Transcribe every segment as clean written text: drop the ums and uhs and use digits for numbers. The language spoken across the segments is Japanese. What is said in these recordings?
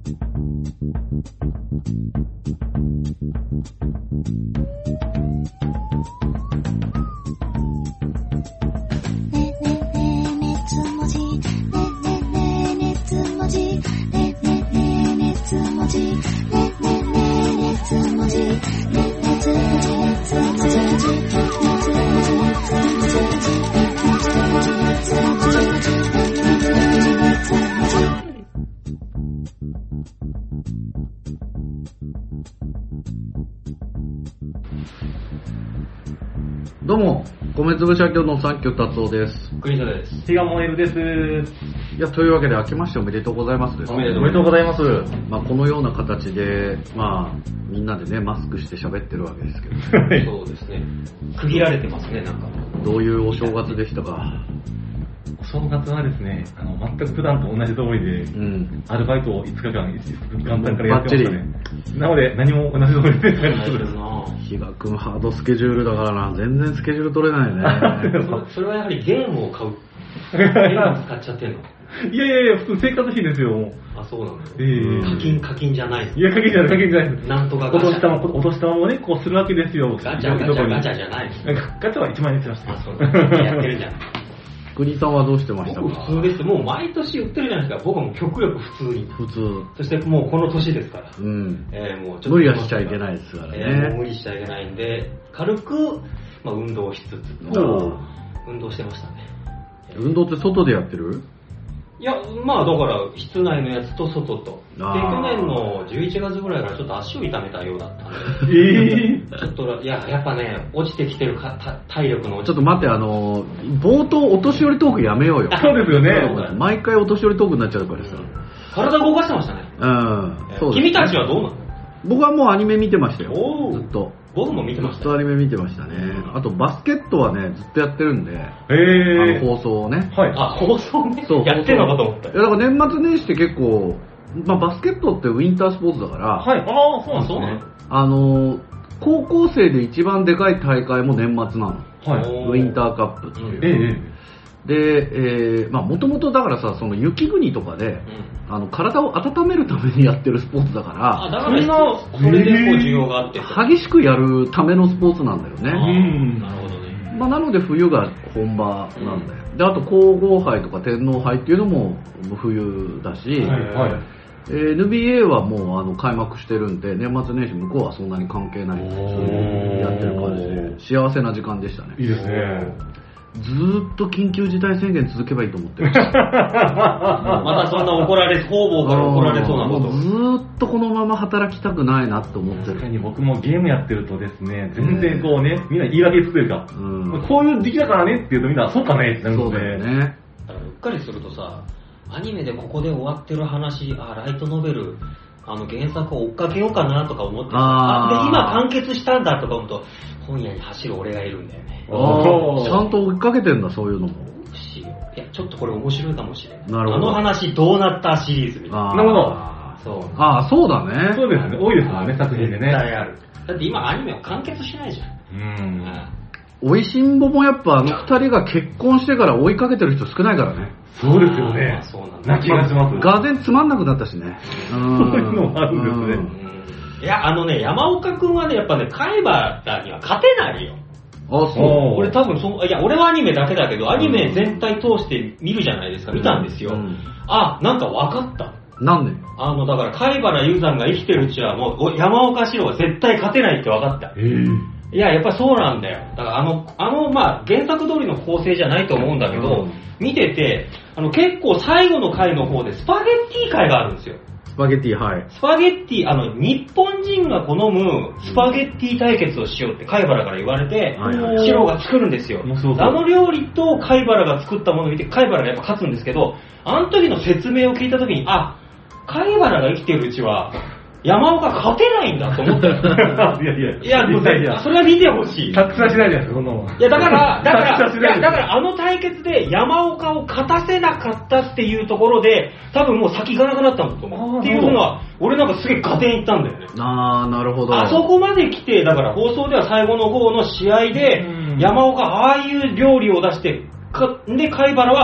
どうも、米粒社協の三居達夫です。 クリスです。 比嘉萌です。 いや、というわけで明けましておめでとうございますです。 おめでとうございます。 このような形で、みんなでね、マスクして喋ってるわけですけど、 そうですね。区切られてますね、なんか。 どういうお正月でしたか？ お正月はですね、全く普段と同じ通りで、アルバイトを5日間、元旦からやってましたね。なので、何も同じ通りで比嘉くんハードスケジュールだからな、全然スケジュール取れないね。 それはやはりゲームを買う。ゲーム使っちゃってんの？ いや、普通生活費ですよ。 あ、そうなんだよ。課金じゃない。 いや、課金じゃない。 なんとかガチャ。 お年玉もね、こうするわけですよ。 ガチャじゃない。 ガチャは1万円しました。 あ、そうだ。やってるじゃん。 国さんはどうしてましたか？ 僕普通です。もう毎年売ってるじゃないですか。僕はもう極力普通に。 普通。 そしてもうこの年ですから。 もうちょっと無理はしちゃいけないですからね。 もう無理しちゃいけないんで、軽く、運動しつつ。運動してましたね。 運動って外でやってる？ いや、だから室内のやつと外と。で、去年の11月ぐらいからちょっと足を痛めたようだったんで。ちょっと、やっぱね、落ちてきてる体力の。 ちょっと待って、冒頭お年寄りトークやめようよ。 そうですよね。 毎回お年寄りトークになっちゃうからさ。 体動かしてましたね。 そうです。 君たちはどうなの？ 僕はもうアニメ見てましたよ。ずっと。 僕も見てました。 ずっとアニメ見てましたね。あとバスケットはね、ずっとやってるんで。放送をね。 はい。 あ、放送ね。 そう。 やってんのかと思った。 いや、だから年末年始って結構、バスケットってウィンタースポーツだから。 はい。そうなんですね。高校生で一番でかい大会も年末なの。 はい。 ウィンターカップっていう。で、もともとだからさ、その雪国とかで、体を温めるためにやってるスポーツだから、 だからそれでこう需要があって。 激しくやるためのスポーツなんだよね。 なるほどね。 なので冬が本場なんだよ。で、あと皇后杯とか天皇杯っていうのも冬だし、NBA はもう開幕してるんで、年末年始向こうはそんなに関係ないんで、やってる感じで、幸せな時間でしたね。 いいですね。 ずーっと緊急事態宣言続けばいいと思ってる。 またそんな方々から怒られそうなこと。 ずーっとこのまま働きたくないなって思ってる。 確かに僕もゲームやってるとですね、全然こうね、みんな言い訳つくというか、こういう時期だからねって言うとみんなそうかねってなるので。 そうだよね。 うっかりするとさ、アニメでここで終わってる話、ライトノベル、原作を追っかけようかなとか思ってさ、で今完結したんだとか思うと、本屋に走る俺がいるんだよね。 ちゃんと追いかけてんだ、そういうのも。 いや、ちょっとこれ面白いかもしれない。 なるほど。 話どうなったシリーズみたいな。 なるほど。 そう。 そうだね。 そうですね。多いですもんね、作品でね。 絶対ある。だって今アニメは完結しないじゃん。 おいしんぼもやっぱ二人が結婚してから追いかけてる人少ないからね。 そうですよね。 そうなんだ。な気がします。 がぜんつまんなくなったしね。 そういうのもあるんですね。 いや、山岡くんはね、やっぱね、海馬には勝てないよ。 あ、そう。 俺多分俺はアニメだけだけど、アニメ全体通して見るじゃないですか。見たんですよ。なんか分かった。 なんで？ だから貝原雄山が生きてるうちはもう山岡四郎は絶対勝てないって分かった。いや、やっぱそうなんだよ。だから原作通りの構成じゃないと思うんだけど、見てて、結構最後の回の方でスパゲッティ回があるんですよ。 スパゲッティ、はい。 スパゲッティ、日本人が好むスパゲッティ対決をしようって貝原から言われて、シロが作るんですよ。料理と貝原が作ったものを見て、貝原がやっぱ勝つんですけど、あの時の説明を聞いた時に、貝原が生きてるうちは、山岡勝てないんだと思った。いや、それは見てほしい。 託さしないじゃないですか、そんなもん。 いや、だからあの対決で山岡を勝たせなかったっていうところで、多分もう先行かなくなったんだと思う。っていうのは、俺なんかすげえ合点いったんだよね。 なるほど。 あそこまで来て、だから放送では最後の方の試合で、山岡ああいう料理を出して、で、貝原は、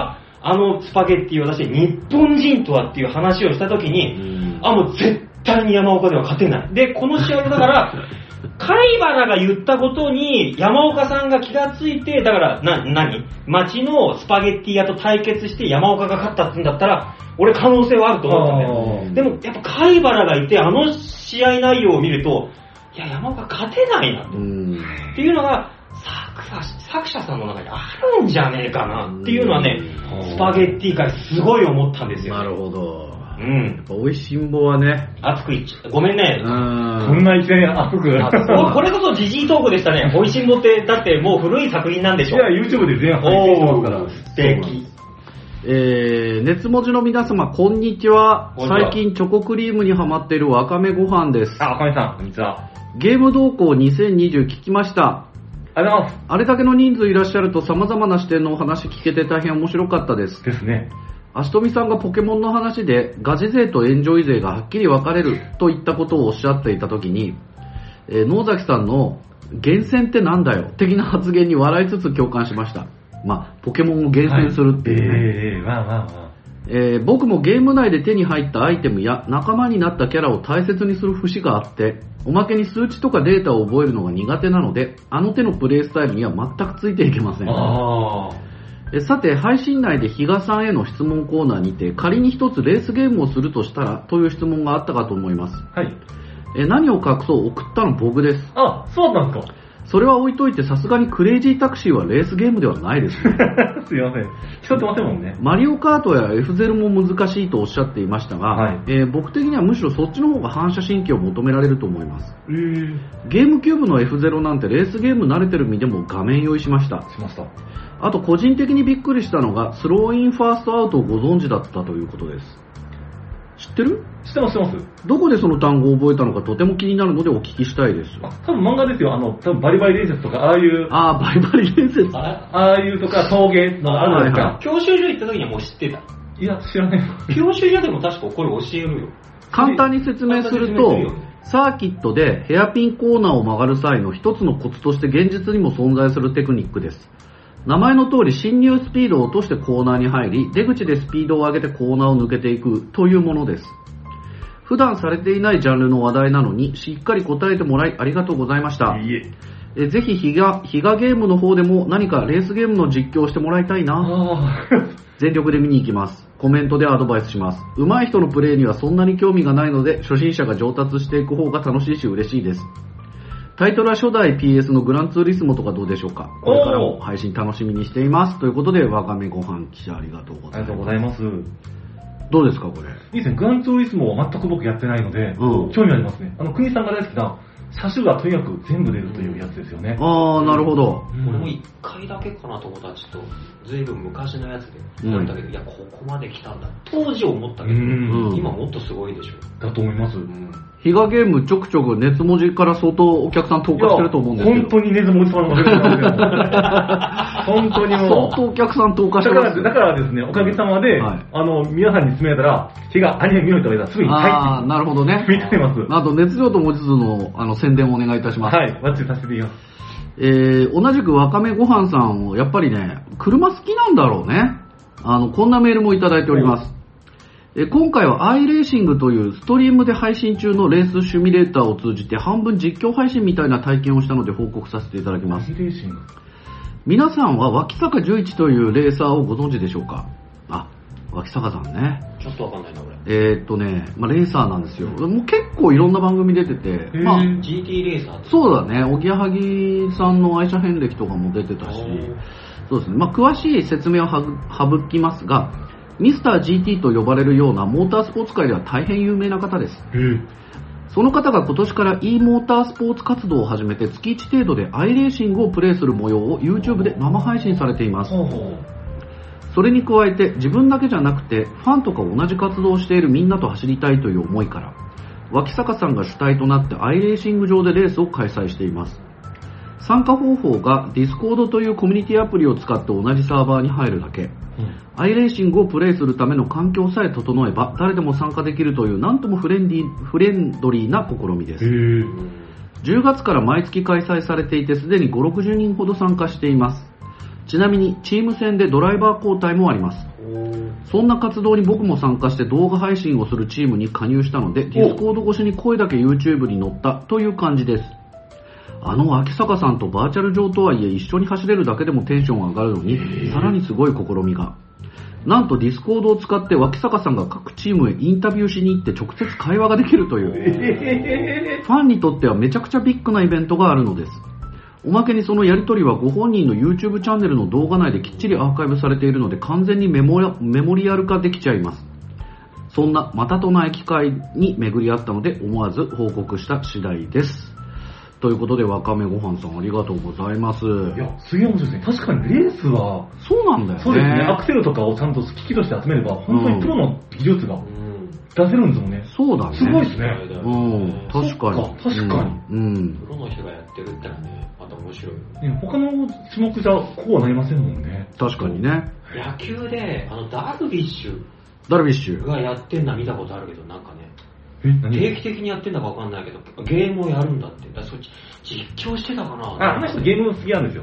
あのスパゲッティを出して日本人とはっていう話をしたときに、もう絶対に山岡では勝てない。で、この試合はだから、貝原が言ったことに山岡さんが気がついて、だから町のスパゲッティ屋と対決して山岡が勝ったってんだったら、俺可能性はあると思ったんだよ。でもやっぱ貝原がいて、あの試合内容を見ると、いや、山岡勝てないなと。っていうのが、作者さんの中にあるんじゃねえかなっていうのはね、スパゲッティ界すごい思ったんですよ。 なるほど。 うん。 やっぱ美味しんぼはね。 熱くいっちゃった。ごめんね。 そんな一連熱く。 これこそジジイトークでしたね。美味しんぼって、だってもう古い作品なんでしょ。 いや、YouTube で全配信してますから。 素敵。 熱文字の皆様、こんにちは。最近チョコクリームにハマっているわかめご飯です。 わかめさん、こんにちは。 ゲーム動向2020聞きました。 ありがとうございます。 あれだけの人数いらっしゃると様々な視点のお話聞けて大変面白かったです。 ですね。 足富さんがポケモンの話でガチ勢とエンジョイ勢がはっきり分かれるといったことをおっしゃっていたときに、野崎さんの厳選ってなんだよ的な発言に笑いつつ共感しました。ポケモンを厳選するっていうね。僕もゲーム内で手に入ったアイテムや仲間になったキャラを大切にする節があって、おまけに数値とかデータを覚えるのが苦手なので、あの手のプレイスタイルには全くついていけません。さて、配信内で比嘉さんへの質問コーナーにて、仮に一つレースゲームをするとしたらという質問があったかと思います。 はい。 何を隠そう送ったの僕です。 そうなんですか。 それは置いといて、さすがにクレイジータクシーはレースゲームではないですね。 すいません。競ってませんもんね。 マリオカートや F0 も難しいとおっしゃっていましたが、僕的にはむしろそっちの方が反射神経を求められると思います。ゲームキューブの F0 なんてレースゲーム慣れてる身でも画面用意しました。あと個人的にびっくりしたのが、スローインファーストアウトをご存知だったということです。知ってる？ 知ってます。 どこでその単語を覚えたのかとても気になるのでお聞きしたいです。 多分漫画ですよ。多分バリバリ伝説とか、ああいう。 バリバリ伝説。 ああいうとか、峠のあるんですか。 教習所行った時にはもう知ってた。 いや、知らない。 教習所でも確かこれ教えるよ。 簡単に説明すると、サーキットでヘアピンコーナーを曲がる際の一つのコツとして現実にも存在するテクニックです。名前の通り進入スピードを落としてコーナーに入り、出口でスピードを上げてコーナーを抜けていくというものです。普段されていないジャンルの話題なのにしっかり答えてもらいありがとうございました。ぜひヒガゲームの方でも何かレースゲームの実況をしてもらいたいな。全力で見に行きます。コメントでアドバイスします。上手い人のプレイにはそんなに興味がないので、初心者が上達していく方が楽しいし嬉しいです。タイトルは初代 PS のグランツーリスモとかどうでしょうか。これからも配信楽しみにしています。ということで、わかめご飯記者ありがとうございます。 ありがとうございます。 どうですかこれ。 いいですね。グランツーリスモは全く僕やってないので、興味ありますね。国さんが大好きな車種がとにかく全部出るというやつですよね。 なるほど。 俺も1回だけかなと思ったらちょっとずいぶん昔のやつで思ったけど、いやここまで来たんだ当時思ったけど、今もっとすごいでしょ。 だと思います。 ヒガゲームちょくちょく熱文字から相当お客さん投下してると思うんですけど。 本当に熱文字さんが出てますよ。本当にもう。 相当お客さん投下してます。 だからですね、おかげさまで、皆さんに勧めたら、ヒガアニメ見ようと言われたらすぐに入って。 なるほどね。 見てます。 あと熱量と文字数の宣伝をお願いいたします。 はい、バッチリさせていただきます。 同じくわかめごはんさんをやっぱりね、車好きなんだろうね。こんなメールもいただいております。今回は iRacing というストリームで配信中のレースシミュレーターを通じて半分実況配信みたいな体験をしたので報告させていただきます。皆さんは脇坂十一というレーサーをご存知でしょうか。脇坂さんね。 ちょっとわかんないな俺。 レーサーなんですよ。もう結構いろんな番組出てて、 GT レーサーそうだね。おぎやはぎさんの愛車遍歴とかも出てたし、そうですね。詳しい説明を省きますが、ミスター GT と呼ばれるようなモータースポーツ界では大変有名な方です。その方が今年から e モータースポーツ活動を始めて月1程度で iRacing をプレイする模様を YouTube で生配信されています。それに加えて自分だけじゃなくてファンとか同じ活動をしているみんなと走りたいという思いから、脇坂さんが主体となって iRacing 上でレースを開催しています。参加方法が Discord というコミュニティアプリを使って同じサーバーに入るだけ。iRacing をプレイするための環境さえ整えば誰でも参加できるというなんともフレンドリーな試みです。10月から毎月開催されていてすでに5、60人ほど参加しています。 ちなみにチーム戦でドライバー交代もあります。そんな活動に僕も参加して動画配信をするチームに加入したので、ディスコード越しに声だけ YouTube に載ったという感じです。秋坂さんとバーチャル上とはいえ一緒に走れるだけでもテンション上がるのに、さらにすごい試みが。なんとディスコードを使って脇坂さんが各チームへインタビューしに行って直接会話ができるという、ファンにとってはめちゃくちゃビッグなイベントがあるのです。おまけにそのやり取りはご本人の YouTube チャンネルの動画内できっちりアーカイブされているので、完全にメモリアル化できちゃいます。そんなまたとない機会に巡り合ったので思わず報告した次第です。ということで、わかめごはんさんありがとうございます。いや、すげえ面白いですね。確かにレースは、 そうなんだよね。 そうですね。アクセルとかをちゃんと機器として集めれば、本当にプロの技術が出せるんですもんね。 そうだね。 すごいですね。 確かに。 確かに。 プロの人がやってるってのはね、また面白い。 他の種目じゃこうはなりませんもんね。 確かにね。 野球で、ダルビッシュがやってんのは見たことあるけど、なんかね、定期的にやってんだかわかんないけど、ゲームをやるんだって。そっち実況してたかな。 あの人ゲーム好きなんですよ。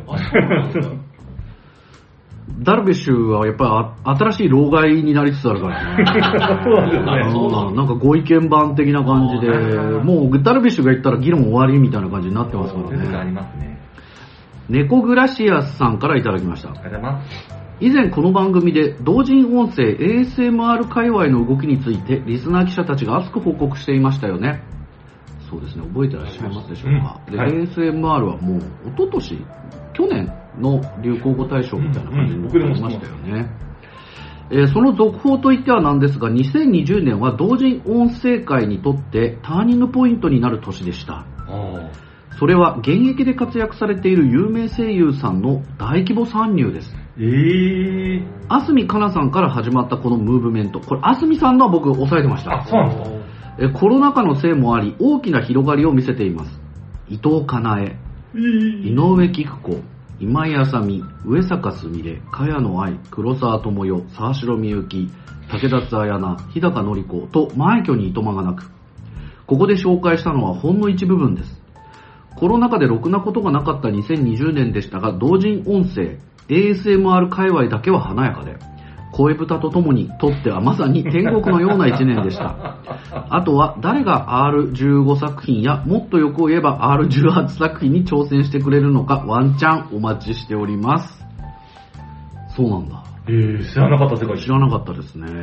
ダルビッシュはやっぱり新しい老害になりつつあるからね。 そうなんですね。 なんかご意見番的な感じで、もうダルビッシュが言ったら議論終わりみたいな感じになってますからね。 ありますね。 猫グラシアスさんからいただきました。 ありがとうございます。 以前この番組で同人音声 ASMR 界隈の動きについてリスナー記者たちが熱く報告していましたよね。そうですね、覚えてらっしゃいますでしょうか。で、はい、ASMR はもう一昨年、去年の流行語大賞みたいな感じになりましたよね。その続報といってはなんですが、2020年は同人音声界にとってターニングポイントになる年でした。それは現役で活躍されている有名声優さんの大規模参入です。あすみかなさんから始まったこのムーブメント、これあすみさんのは僕抑えてました。 あ、そうなんですか。コロナ禍のせいもあり大きな広がりを見せています。伊藤かなえ、井上貴久子、今井あさみ、上坂すみれ、茅野愛、黒沢智代、沢城みゆき、武田つあやな、日高のり子と枚挙にいとまがなく、ここで紹介したのはほんの一部分です。コロナ禍でろくなことがなかった2020年でしたが、同人音声 ASMR 界隈だけは華やかで、声豚とともにとってはまさに天国のような一年でした。あとは誰が R15 作品やもっとよく言えば R18 作品に挑戦してくれるのかワンチャンお待ちしております。そうなんだ。 知らなかった世界。 知らなかったですね。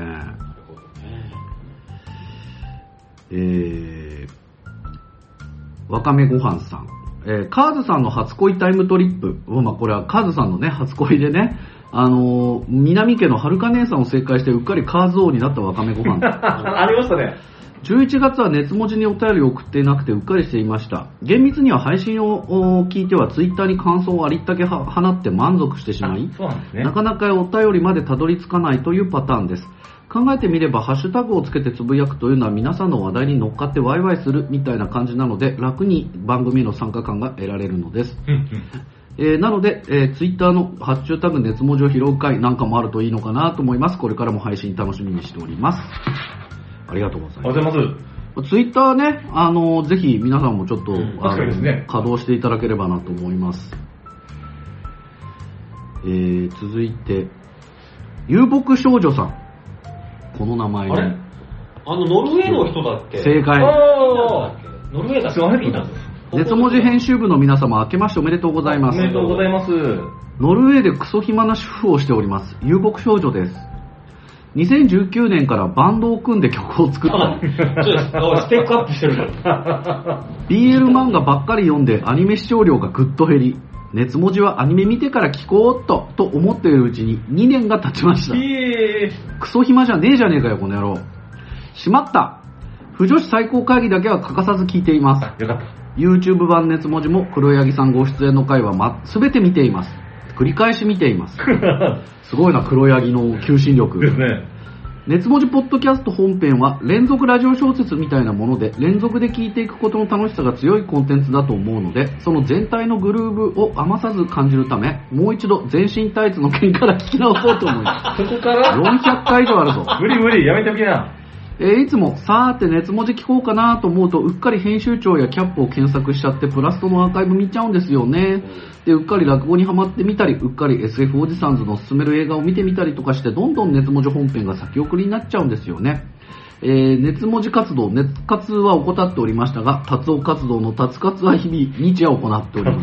わかめごはんさん。カーズさんの初恋タイムトリップ。まあ、これはカーズさんのね、初恋でね、南家のはるか姉さんを正解してうっかりカーズ王になったわかめごはん。 ありましたね。 11月は熱文字にお便りを送っていなくてうっかりしていました。厳密には配信を聞いてはツイッターに感想をありったけ放って満足してしまい、なかなかお便りまでたどり着かないというパターンです。考えてみればハッシュタグをつけてつぶやくというのは皆さんの話題に乗っかってワイワイするみたいな感じなので、楽に番組への参加感が得られるのです。なので、ツイッターのハッシュタグ熱文字を拾う回なんかもあるといいのかなと思います。これからも配信楽しみにしております。ありがとうございます。 ありがとうございます。 ツイッターね、ぜひ皆さんもちょっと、 確かにですね、 稼働していただければなと思います。続いて、遊牧少女さん。この名前ね。 あれノルウェーの人だっけ？ 正解。 ノルウェーだっけ？ 熱文字編集部の皆様、明けましておめでとうございます。 おめでとうございます。 ノルウェーでクソ暇な主婦をしております。遊牧少女です。2019年からバンドを組んで曲を作った。 ステップアップしてるじゃん。 BL 漫画ばっかり読んでアニメ視聴量がぐっと減り、熱文字はアニメ見てから聞こうと思っているうちに2年が経ちました。クソ暇じゃねえじゃねえかよこの野郎。しまった。不女子最高会議だけは欠かさず聞いています。 よかった。 YouTube 版熱文字も黒柳さんご出演の回は全て見ています。繰り返し見ています。すごいな、黒柳の求心力ですね。 熱文字ポッドキャスト本編は連続ラジオ小説みたいなもので、連続で聞いていくことの楽しさが強いコンテンツだと思うので、その全体のグルーブを余さず感じるため、もう一度全身タイツの件から聞き直そうと思います。 ここから 400回以上あるぞ。 無理やめておきな。 いつもさーて熱文字聞こうかなと思うとうっかり編集長やキャップを検索しちゃってプラストのアーカイブ見ちゃうんですよね。でうっかり落語にハマってみたりうっかり SF おじさんズの勧める映画を見てみたりとかしてどんどん熱文字本編が先送りになっちゃうんですよね。熱文字活動、熱活は怠っておりましたが、達夫活動の達活は日々日夜行っております。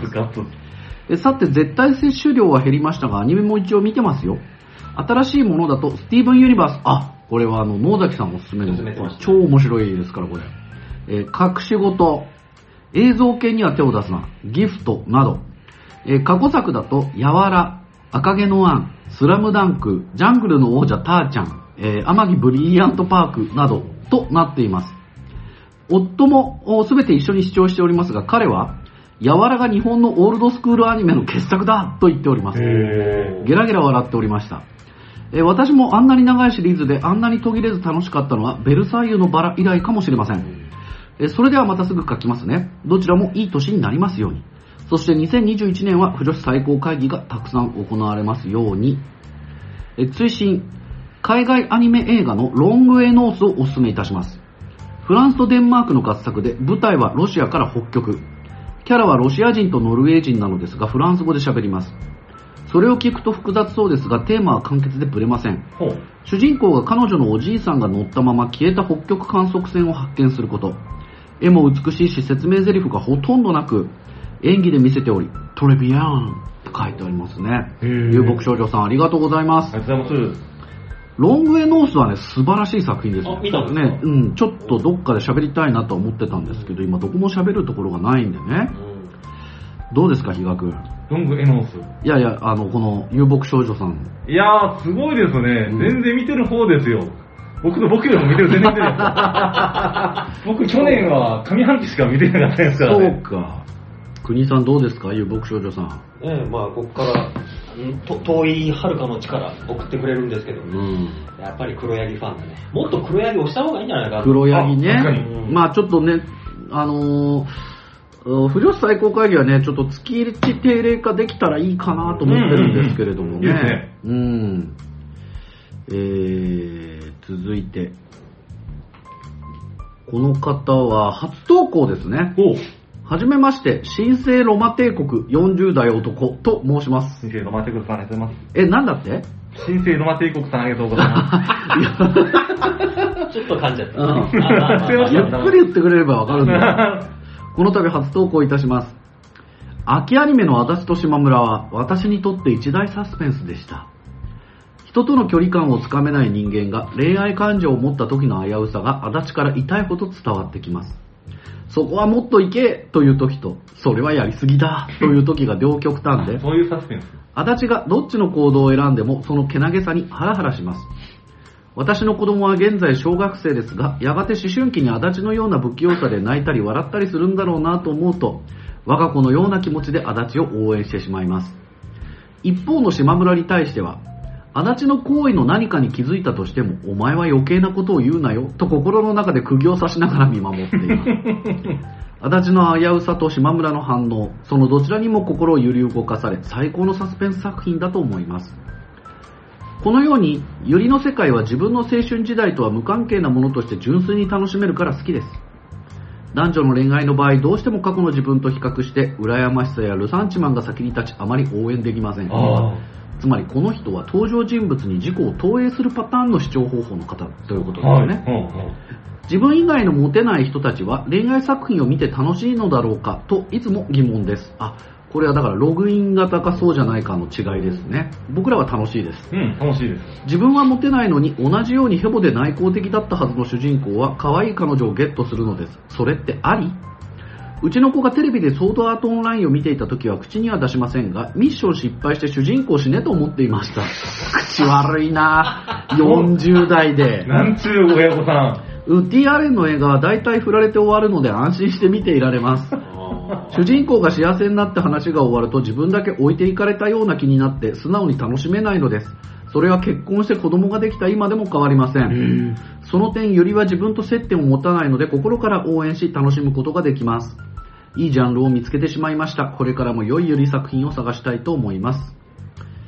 さて絶対摂取量は減りましたがアニメも一応見てますよ。新しいものだとスティーブンユニバース、これは野崎さんおすすめの超面白いですからこれ、隠し事、映像系には手を出すな、ギフトなど、過去作だとやわら、赤毛のアン、スラムダンク、ジャングルの王者ターちゃん、天城ブリリアントパークなどとなっています。夫もすべて一緒に視聴しておりますが彼はやわらが日本のオールドスクールアニメの傑作だと言っております。ゲラゲラ笑っておりました。私もあんなに長いシリーズであんなに途切れず楽しかったのはベルサイユのバラ以来かもしれません。それではまたすぐ書きますね。どちらもいい年になりますように。そして2021年は不女子最高会議がたくさん行われますように。追伸、海外アニメ映画のロングウェイノースをお勧めいたします。フランスとデンマークの合作で舞台はロシアから北極。キャラはロシア人とノルウェー人なのですがフランス語で喋ります。それを聞くと複雑そうですがテーマは簡潔でブレません。主人公が彼女のおじいさんが乗ったまま消えた北極観測船を発見すること。絵も美しいし説明台詞がほとんどなく演技で見せておりトレビアンと書いてありますね。遊牧少女さんありがとうございます。 ありがとうございます。 ロングウェイノースはね素晴らしい作品ですよ。 見たんですかね、ちょっとどっかで喋りたいなと思ってたんですけど今どこも喋るところがないんでね。どうですか比嘉君。 ロングエノース。 いやいやこの遊牧少女さん。 いやーすごいですね、全然見てる方ですよ。僕よりも見てる、全然見てる僕去年は上半期しか見てなかったですからね。 そうか。国さんどうですか遊牧少女さん。 ここから遠い遥かの地から送ってくれるんですけど、やっぱり黒柳ファンだね。もっと黒柳押した方がいいんじゃないかな。 黒柳ね。ちょっとね不女子最高会議はねちょっと月1定例化できたらいいかなと思ってるんですけれどもね。続いてこの方は初投稿ですね。はじめまして、新生ロマ帝国40代男と申します。 新生ロマ帝国さんありがとうございます。 なんだって？ 新生ロマ帝国さんありがとうございます。 ちょっと噛んじゃった。 ゆっくり言ってくれればわかるんだよ。この度初投稿いたします。秋アニメの足立と島村は私にとって一大サスペンスでした。人との距離感をつかめない人間が恋愛感情を持った時の危うさが足立から痛いほど伝わってきます。そこはもっと行けという時と、それはやりすぎだという時が両極端で、 そういうサスペンス。 足立がどっちの行動を選んでもそのけなげさにハラハラします。私の子供は現在小学生ですが、やがて思春期に足立のような不器用さで泣いたり笑ったりするんだろうなと思うと、我が子のような気持ちで足立を応援してしまいます。一方の島村に対しては、足立の行為の何かに気づいたとしても、お前は余計なことを言うなよと心の中で釘を刺しながら見守っています。足立の危うさと島村の反応、そのどちらにも心を揺り動かされ、最高のサスペンス作品だと思います。このように、ユリの世界は自分の青春時代とは無関係なものとして純粋に楽しめるから好きです。男女の恋愛の場合、どうしても過去の自分と比較して、羨ましさやルサンチマンが先に立ち、あまり応援できません。つまりこの人は登場人物に自己を投影するパターンの視聴方法の方ということですね。自分以外のモテない人たちは恋愛作品を見て楽しいのだろうかといつも疑問です。これはだからログイン型かそうじゃないかの違いですね。僕らは楽しいです。 楽しいです。 自分はモテないのに同じようにヘボで内向的だったはずの主人公は可愛い彼女をゲットするのです。それってあり？うちの子がテレビでソードアートオンラインを見ていた時は口には出しませんが、ミッション失敗して主人公死ねと思っていました。口悪いな40代で。 なんちゅう親御さん。 ウッディ・アレンの映画は大体振られて終わるので安心して見ていられます。主人公が幸せになって話が終わると自分だけ置いていかれたような気になって素直に楽しめないのです。それは結婚して子供ができた今でも変わりません。その点、よりは自分と接点を持たないので心から応援し楽しむことができます。いいジャンルを見つけてしまいました。これからも良いゆり作品を探したいと思います。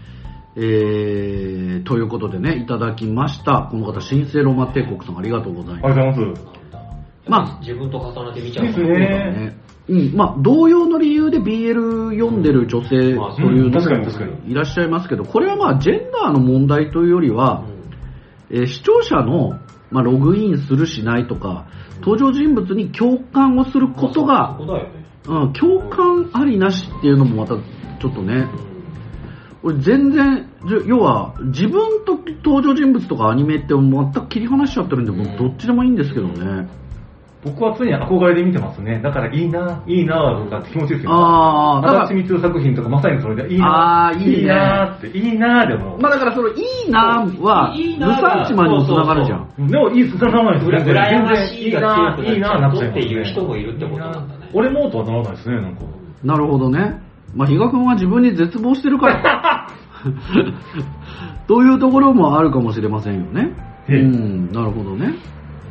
ということでね、いただきました。この方、新生ロマ帝国さんありがとうございます。 ありがとうございます。 まあ、自分と重ねて見ちゃうですね。 まあ、同様の理由で BL 読んでる女性というのもいらっしゃいますけど、これはまあ、ジェンダーの問題というよりは、視聴者の、まあ、ログインするしないとか、登場人物に共感をすることが、共感ありなしっていうのもまたちょっとね、俺全然、要は自分と登場人物とかアニメって全く切り離しちゃってるんで、もうどっちでもいいんですけどね。 僕は常に憧れで見てますね。だからいいなとかって気持ちですよ。 だから足立光作品とかまさにそれでいいなっていいなでも。 まあだからそのいいなはルサンチマンにも繋がるじゃん。 でもいいつながらないですね。 羨ましいが強くなっちゃうっていう人もいるってことなんだね。 俺もとはならないですね、なんか。 なるほどね。まあ比嘉君は自分に絶望してるからというところもあるかもしれませんよね。なるほどね。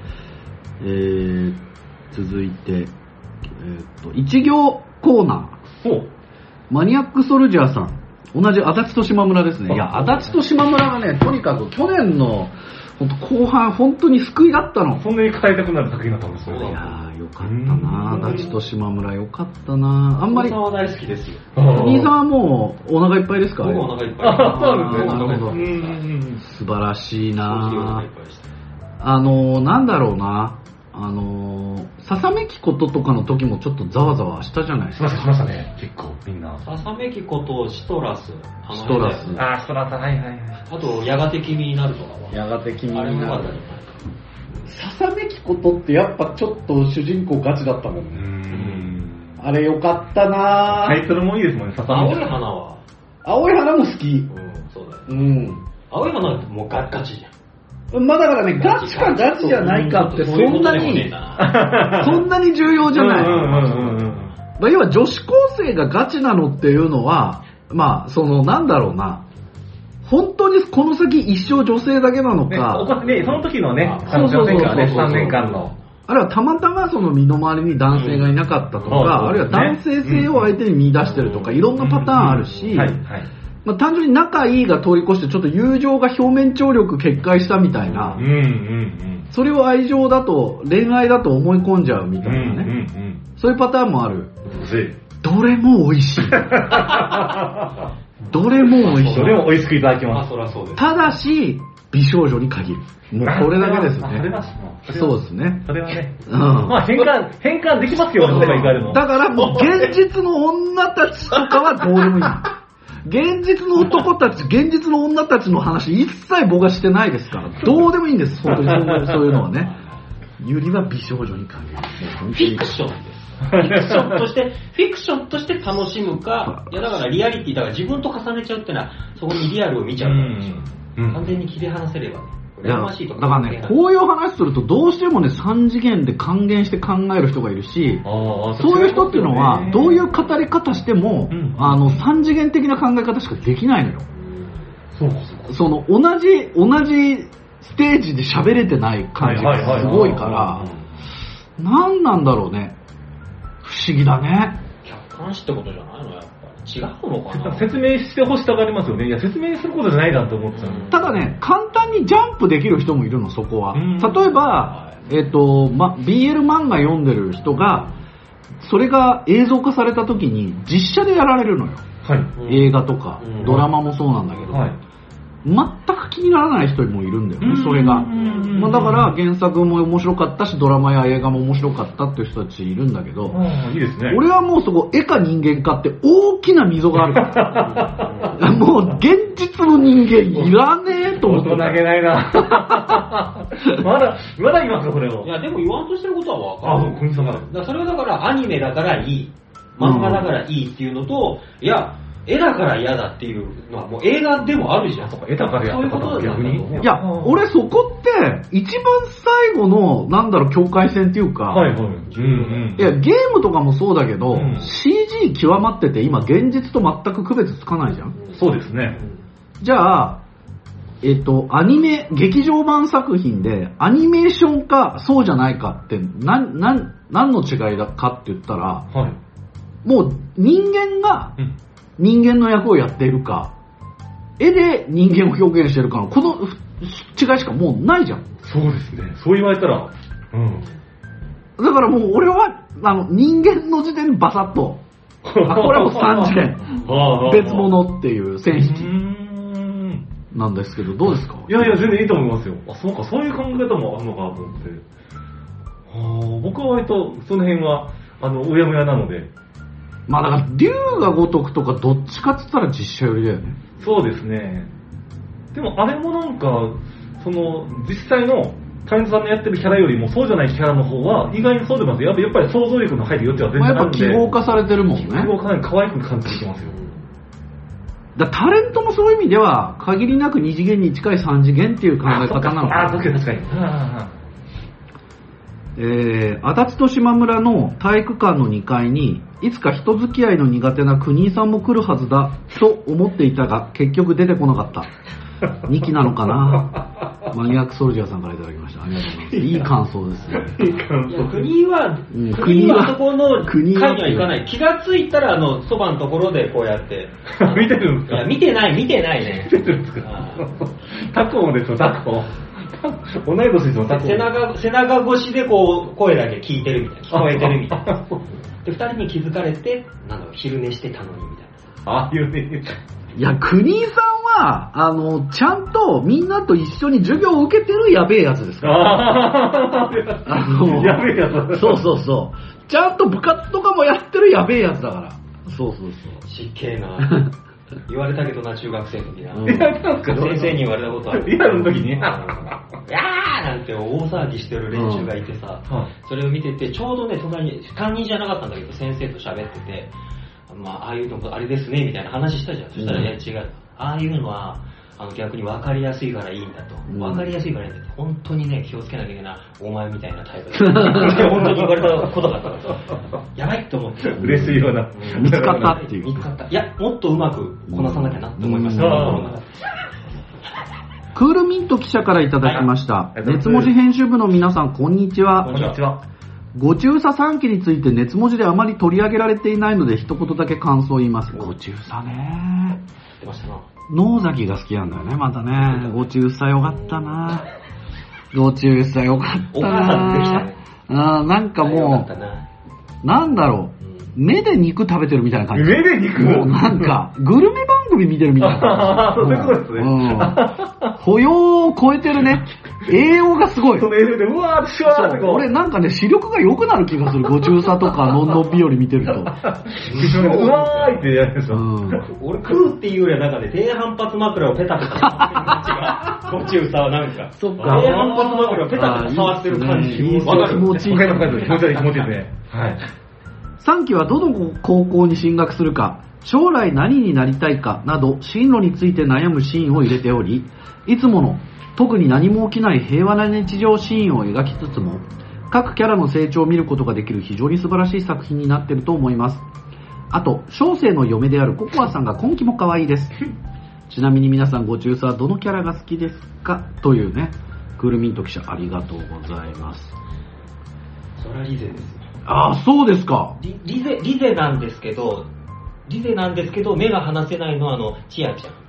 続いて、一行コーナー。マニアックソルジャーさん。同じ足立と島村ですね。いや、足立と島村がね、とにかく去年の後半、本当に救いだったの。 そんなに語りたくなる作品だったんですよ。 いやー、よかったな足立と島村よかったなあんまり。 兄さんは大好きですよ。 兄さんはもうお腹いっぱいですか？ 僕お腹いっぱい。 なるほど。素晴らしいななんだろうな。ささめきこととかの時もちょっとざわざわしたじゃないですか。 しましたね、結構みんな。 ささめきことシトラス。 シトラス。 シトラス、はいはいはい。 あと、やがて君になるとかは。 やがて君になる。ささめきことってやっぱちょっと主人公ガチだったもんね。あれよかったなタイトルもいいですもんね、ささめき。青い花は。 青い花も好き。 そうだよ。青い花ってもうガチじゃん。 まあだからね、ガチかガチじゃないかってそんなに重要じゃない。まあ要は女子高生がガチなのっていうのは、まあなんだろうな。本当にこの先一生女性だけなのか。 その時のね、3年間の。 あるいはたまたまその身の回りに男性がいなかったとか、あるいは男性性を相手に見出してるとか、いろんなパターンあるし、まあ、単純に仲いいが通り越してちょっと友情が表面張力決壊したみたいな、それを愛情だと恋愛だと思い込んじゃうみたいなね、そういうパターンもある。どれも美味しいどれも美味しい。 どれも美味しくいただきます。 ただし美少女に限る。もうこれだけですね。そうですね。 それはね。まあ変換できますよね、 だからもう現実の女たちとかはどうでもいい。現実の男たち、現実の女たちの話一切僕はしてないですから、どうでもいいんです、本当にそういうのはね。ゆりは美少女に限る。 フィクションです。フィクションとして楽しむか、いやだからリアリティだから自分と重ねちゃうってのは、そこにリアルを見ちゃうからですよ。完全に切り離せればね。 だからね、こういう話するとどうしてもね、3次元で還元して考える人がいるし、そういう人っていうのはどういう語り方しても、3次元的な考え方しかできないのよ。同じステージで喋れてない感じがすごいから、何なんだろうね。不思議だね。 客観視ってことじゃないのやっぱり。違うのかな。 説明してほしさがありますよね。いや、説明することじゃないなと思ってた。 ただね、簡単にジャンプできる人もいるの、そこは。例えば、BL 漫画読んでる人が、それが映像化された時に実写でやられるのよ。映画とか、ドラマもそうなんだけど。全く気にならない人もいるんだよね、それが。まあ、だから原作も面白かったし、ドラマや映画も面白かったっていう人たちいるんだけど、 いいですね、 俺はもうそこ、絵か人間かって大きな溝があるから。もう現実の人間いらねえと思って。 大人げないなまだ言いますよ、これを。 いや、でも言わんとしてることは分かる。それはだからアニメだからいい、漫画だからいいっていうのと、いや、絵だから嫌だっていうのはもう映画でもあるじゃん。 絵だから嫌だから逆に。 いや、俺そこって一番最後の境界線っていうか、いやゲームとかもそうだけど、CG 極まってて今現実と全く区別つかないじゃん。 そうですね。 じゃあアニメ劇場版作品でアニメーションかそうじゃないかって何の違いだかって言ったら、もう人間が人間の役をやっているか、 絵で人間を表現してるから、この違いしかもうないじゃん。 そうですね。そう言われたら、 だからもう俺は、人間の時点でバサッと、これはもう3次元、別物っていう線引きなんですけど、どうですか？ いやいや、全然いいと思いますよ。あ、そうか、そういう考え方もあるのかと思って。僕は割とその辺は、うやむやなので。 まあだから、竜が如くとかどっちかっつったら実写寄りだよね。 そうですね。でもあれもなんか、実際のタレントさんのやってるキャラよりもそうじゃないキャラの方は意外にそうでますよ。やっぱり想像力の入る余地は全然あるんで。 やっぱ記号化されてるもんね。 記号化で可愛く感じてきますよ。 タレントもそういう意味では限りなく2次元に近い3次元っていう考え方なのかな。 確かに。 足立と島村の体育館の2階にいつか人付き合いの苦手な国井さんも来るはずだと思っていたが結局出てこなかった。2期なのかな。マニアックソルジャーさんからいただきました。ありがとうございます。いい感想ですね。 いや、国はそこの会には行かない。気がついたらそばのところでこうやって見てるんですか？ いや、見てないね。 見てるんですか？タコもですよ、タコ。同い年ですよ、タコ。 背中越しでこう声だけ聞いてるみたいな、聞こえてるみたいな。で、2人に気づかれて、昼寝してたのにみたいな。 ああいうね。 いや、国井さんは、ちゃんとみんなと一緒に授業を受けてるやべえやつですから。 やべえやつ。 そう。ちゃんと部活とかもやってるやべえやつだから。そう。 しっけえな。言われたけどな、中学生の時な。先生に言われたことある。 リアルの時に。 やーなんて大騒ぎしてる連中がいてさ、それを見てて、ちょうどね、隣に、担任じゃなかったんだけど、先生と喋ってて、ああいうのあれですねみたいな話したじゃん。そしたら、いや違う。ああいうのは逆に分かりやすいからいいんだと。分かりやすいからいいんだって。本当にね、気をつけなきゃいけないな。お前みたいなタイプで。本当に言われたことがあったからやばいって思って。 嬉しいような。 見つかったっていう。 見つかった。いや、もっとうまくこなさなきゃなって思いました。 クールミント記者からいただきました。熱文字編集部の皆さん、こんにちは。 こんにちは。 ご中佐3期について熱文字であまり取り上げられていないので一言だけ感想を言います。ご中佐ね。 出ましたな。 野崎が好きなんだよね、またね。ご中佐よかったな。ご中佐よかったな。 お母さんできたね。 なんかもう、なんだろう。目で肉食べてるみたいな感じ。 目で肉？ もうなんか、グルメ番組見てるみたいなそういうことですね。 歩様を超えてるね。栄養がすごい。 その栄養で、うわーってシュワーってこう。 俺なんかね、視力が良くなる気がする。ご中佐とか、のんのん日和見てると。うわーいってやるでしょ。 俺食うっていうよりはなんかね、低反発枕をペタペタ触ってる感じが、ご中佐はなんか。そっか。低反発枕をペタペタ触ってる感じ。 わかる。気持ちいい。 気持ちいいですね。はい。 3期はどの高校に進学するか、将来何になりたいかなど進路について悩むシーンを入れており、いつもの特に何も起きない平和な日常シーンを描きつつも各キャラの成長を見ることができる非常に素晴らしい作品になっていると思います。あと小生の嫁であるココアさんが今期も可愛いです。ちなみに皆さんご中佐はどのキャラが好きですかというね、クールミント記者ありがとうございます。 それはリゼですよ。 ああ、そうですか。 リゼなんですけど目が離せないのはチアちゃん。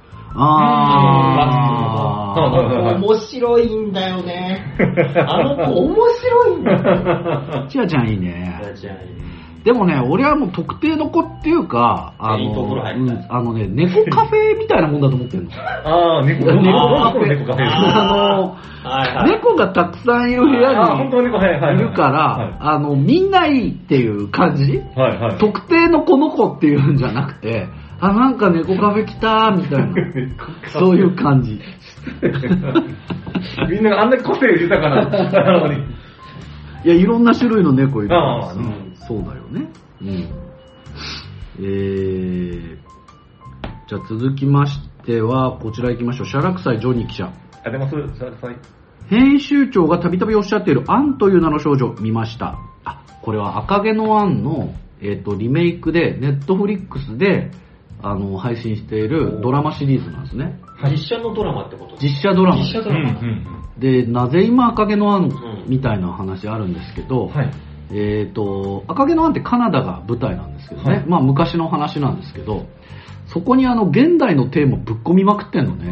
面白いんだよね。あの子面白いんだよ。 チアちゃんいいね。 チアちゃんいいね。 でもね、俺はもう特定の子っていうか、猫カフェみたいなもんだと思ってるの。 猫カフェ。 猫がたくさんいる部屋にいるから、みんないいっていう感じ、特定のこの子っていうんじゃなくて、なんか猫カフェ来たみたいな、そういう感じ。 みんなあんな個性豊かなのに。 いや、いろんな種類の猫いるからさ。そうだよね。じゃあ続きましては、こちら行きましょう。シャラクサイジョニー記者。編集長がたびたびおっしゃっているアンという名の少女見ました。これは赤毛のアンの、リメイクで、ネットフリックスで、配信しているドラマシリーズなんですね。 実写のドラマってこと？ 実写ドラマ。 実写ドラマ。 で、なぜ今赤毛のアンみたいな話あるんですけど、 赤毛のアンってカナダが舞台なんですけどね、まあ昔の話なんですけど、そこに現代のテーマぶっ込みまくってんのね。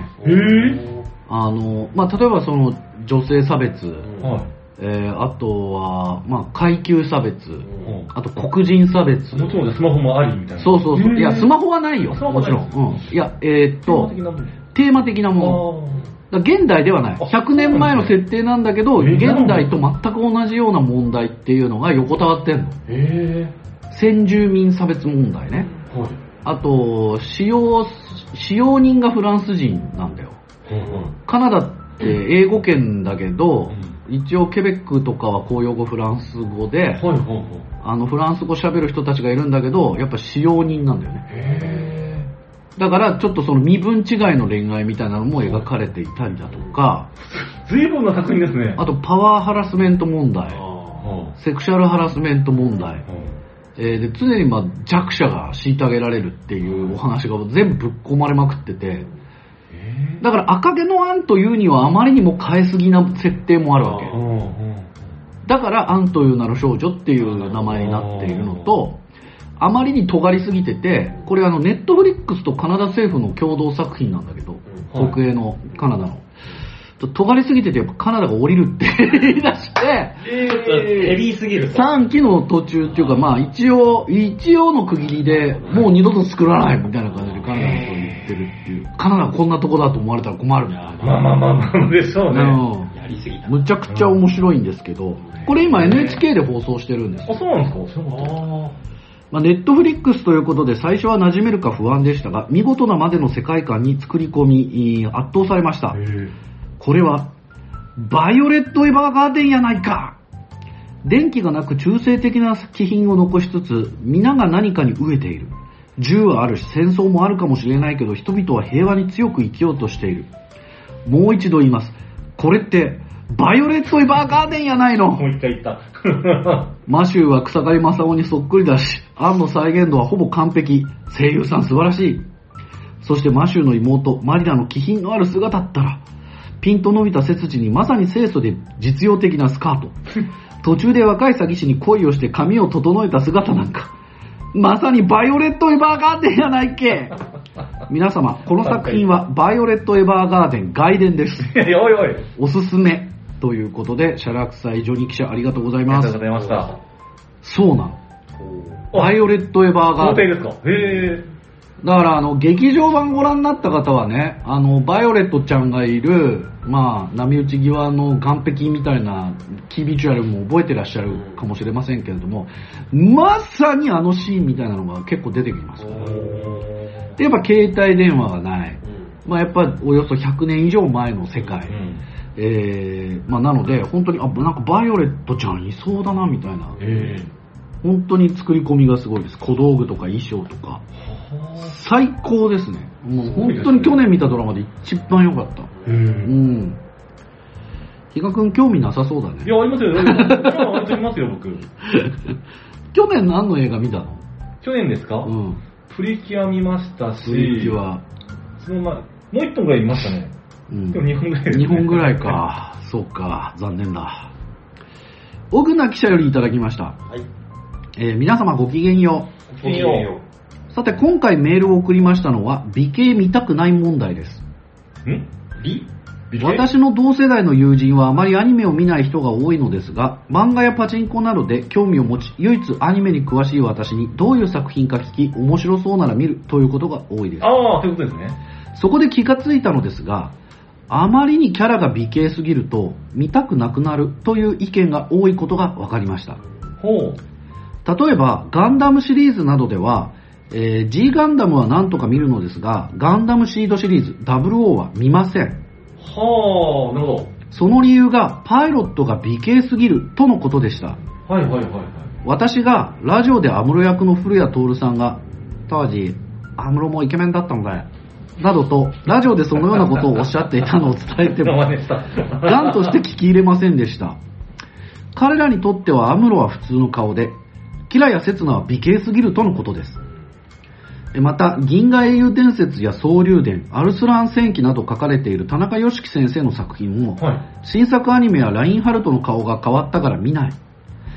まあ例えばその女性差別、あとは、まあ、階級差別、あと黒人差別。 もちろんスマホもありみたいな。 そうそうそう。いや、スマホはないよ。もちろん。いや、テーマ的なもの。現代ではない。100年前の設定なんだけど、現代と全く同じような問題っていうのが横たわってんの。先住民差別問題ね。あと、使用人がフランス人なんだよ。カナダって英語圏だけど、一応ケベックとかは公用語フランス語で、フランス語喋る人たちがいるんだけど、やっぱ使用人なんだよね。だからちょっとその身分違いの恋愛みたいなのも描かれていたりだとか、 随分な作品ですね。 あとパワーハラスメント問題、セクシャルハラスメント問題、で常にまあ弱者が虐げられるっていうお話が全部ぶっ込まれまくってて、だから赤毛のアンというにはあまりにも変えすぎな設定もあるわけ。だからアンという名の少女っていう名前になっているのと、あまりに尖りすぎてて、これネットフリックスとカナダ政府の共同作品なんだけど、国営のカナダの。尖りすぎててやっぱカナダが降りるって言い出して、 ヘビーすぎると。 3期の途中っていうか、まあ一応の区切りでもう二度と作らないみたいな感じでカナダの人に言ってるっていう。カナダこんなとこだと思われたら困るみたいな。 まあでしょうね。 やりすぎた。 むちゃくちゃ面白いんですけど、これ今 NHK で放送してるんです。 あ、そうなんですか。 まあ、ネットフリックスということで最初は馴染めるか不安でしたが、見事なまでの世界観に作り込み、圧倒されました。これはバイオレット・エヴァーガーデンやないか。電気がなく中性的な気品を残しつつ、皆が何かに飢えている。銃はあるし戦争もあるかもしれないけど、人々は平和に強く生きようとしている。もう一度言います。これってバイオレット・エヴァーガーデンやないの。 もう一回言った。 マシューは草刈正雄にそっくりだし、アンの再現度はほぼ完璧。声優さん素晴らしい。そしてマシューの妹マリラの気品のある姿ったら、ピンと伸びた背筋にまさに清楚で実用的なスカート。途中で若い詐欺師に恋をして髪を整えた姿なんか、まさにバイオレット・エヴァーガーデンやないっけ。皆様、この作品はバイオレット・エヴァーガーデン外伝です。 おいおい。 おすすめということで、シャラクサイジョニー記者ありがとうございます。 ありがとうございました。 そうなの。バイオレット・エヴァーガーデン。 ですか。へー。 だから劇場版ご覧になった方はね、バイオレットちゃんがいる、まあ、波打ち際の岸壁みたいなキービジュアルも覚えてらっしゃるかもしれませんけれども、まさにシーンみたいなのが結構出てきます。で、やっぱ携帯電話がない。まあ、やっぱおよそ100年以上前の世界。まあ、なので、本当に、なんかバイオレットちゃんいそうだな、みたいな。本当に作り込みがすごいです。小道具とか衣装とか。最高ですね。もう本当に去年見たドラマで一番良かった。比嘉くん興味なさそうだね。 いや、ありますよ。ありますよ、僕。 去年何の映画見たの？ 去年ですか？プリキュア見ましたし、 プリキュア。 その前、もう1本ぐらい見ましたね。でも2本ぐらいですね。 2本ぐらいか。そうか、残念だ。小倉記者よりいただきました。皆様ごきげんよう。 ごきげんよう。 さて今回メールを送りましたのは美形見たくない問題です。私の同世代の友人はあまりアニメを見ない人が多いのですが、漫画やパチンコなどで興味を持ち、唯一アニメに詳しい私にどういう作品か聞き、面白そうなら見るということが多いです。 ああ、ということですね。 そこで気がついたのですが、あまりにキャラが美形すぎると見たくなくなるという意見が多いことが分かりました。例えばガンダムシリーズなどではG ガンダムは何とか見るのですが、ガンダムシードシリーズ 00は見ません。 なるほど。 その理由がパイロットが美形すぎるとのことでした。私がラジオでアムロ役の古谷徹さんが、当時アムロもイケメンだったのでなどとラジオでそのようなことをおっしゃっていたのを伝えてもガンとして聞き入れませんでした。彼らにとってはアムロは普通の顔で、キラやセツナは美形すぎるとのことです。また銀河英雄伝説や総竜伝、アルスラン戦記など書かれている田中良樹先生の作品も、新作アニメやラインハルトの顔が変わったから見ない、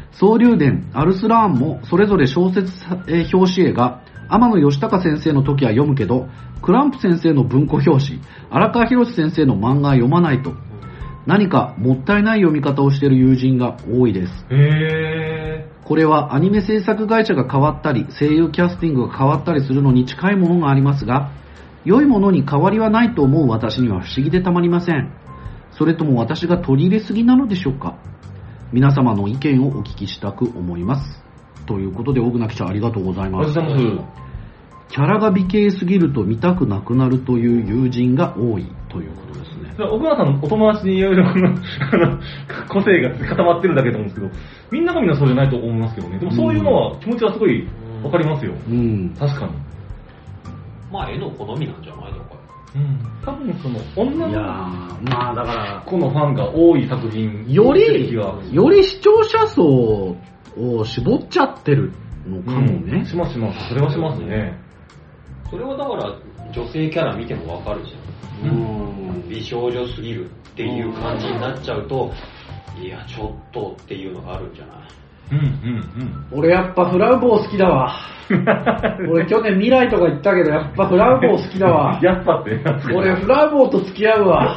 総龍伝、アルスラーンもそれぞれ小説、表紙絵が天野義高先生の時は読むけど、クランプ先生の文庫表紙、荒川博先生の漫画は読まないと。何かもったいない読み方をしている友人が多いです。これはアニメ制作会社が変わったり、声優キャスティングが変わったりするのに近いものがありますが、良いものに変わりはないと思う私には不思議でたまりません。それとも私が取り入れすぎなのでしょうか。皆様の意見をお聞きしたく思います。ということで、小倉記者ありがとうございます。キャラが美形すぎると見たくなくなるという友人が多いということですね。 小倉さんのお友達にいろいろ個性が固まってるだけと思うんですけど、みんながみんなそうじゃないと思いますけどね。でもそういうのは気持ちはすごいわかりますよ。確かに。 まあ絵の好みなんじゃないのか。 多分その女のまあだから子のファンが多い作品より視聴者層を絞っちゃってるのかもね。 します。それはしますね。 それはだから女性キャラ見てもわかるじゃん。美少女すぎるっていう感じになっちゃうと、いやちょっとっていうのがあるんじゃない。 俺やっぱフラウボー好きだわ。俺去年未来とか言ったけど、やっぱフラウボー好きだわ。 やっぱって俺フラウボーと付き合うわ。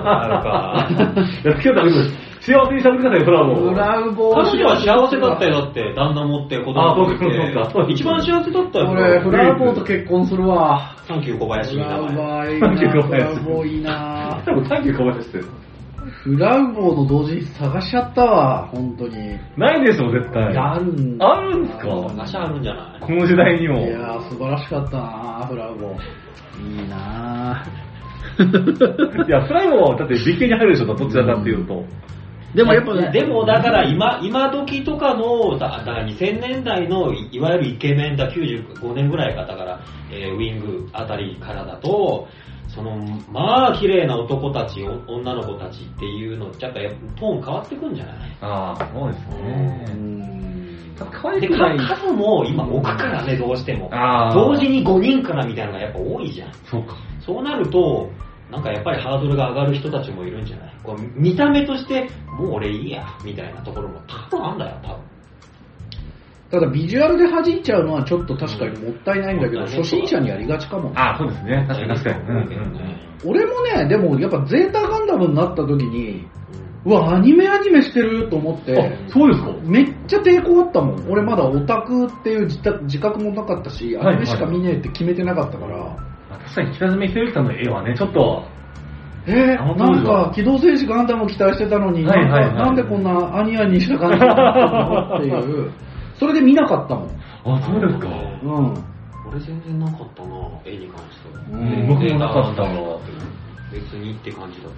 付き合ったら幸せにしゃべってくださいよ、フラウボー。 フラウボー彼女は幸せだったよ。だって旦那持って子供持って一番幸せだったよ。 俺フラウボーと結婚するわ。 サンキュー小林いい名前。 フラウボーいいな。 多分サンキュー小林ってフラウボーの同時探しちゃったわ、本当に。 ないでしょ、絶対。 あるんですか？ 探しあるんじゃない？ この時代にも。 いやー、素晴らしかったな、フラウボー。いいなぁ。 いや、フラウボーはだって美形に入るでしょ、どちらかっていうと。 でもやっぱね。 でもだから今時とかの、だから2000年代のいわゆるイケメンだ、95年ぐらいかだから、ウィングあたりからだと、そのまあ綺麗な男たち、女の子たちっていうのやっぱトーン変わってくんじゃない？ そうですね。 可愛くない数も今置くからね、どうしても。同時に5人からみたいなのがやっぱ多いじゃん。そうなるとなんかやっぱりハードルが上がる人たちもいるんじゃない？こう見た目としてもう俺いいやみたいなところも多分あんだよ、多分。 ただビジュアルで弾いちゃうのはちょっと確かにもったいないんだけど、初心者にやりがちかも。 そうですね。確かに。 俺もね、でもやっぱゼータガンダムになった時に、うわ、アニメしてると思って。 そうですか？ めっちゃ抵抗あったもん。俺まだオタクっていう自覚もなかったし、アニメしか見ねえって決めてなかったから。 確かに北爪ひろゆきさんの絵はね、ちょっと。 なんか機動戦士ガンダム期待してたのに、なんでこんなアニアニした感じだったのっていう。それで見なかったもん。 そうですか。 俺全然なかったな、絵に関しては。 僕もなかったわ。 別にって感じだった。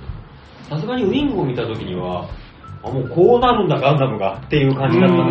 さすがにウィングを見た時には、もうこうなるんだガンダムがっていう感じだったから、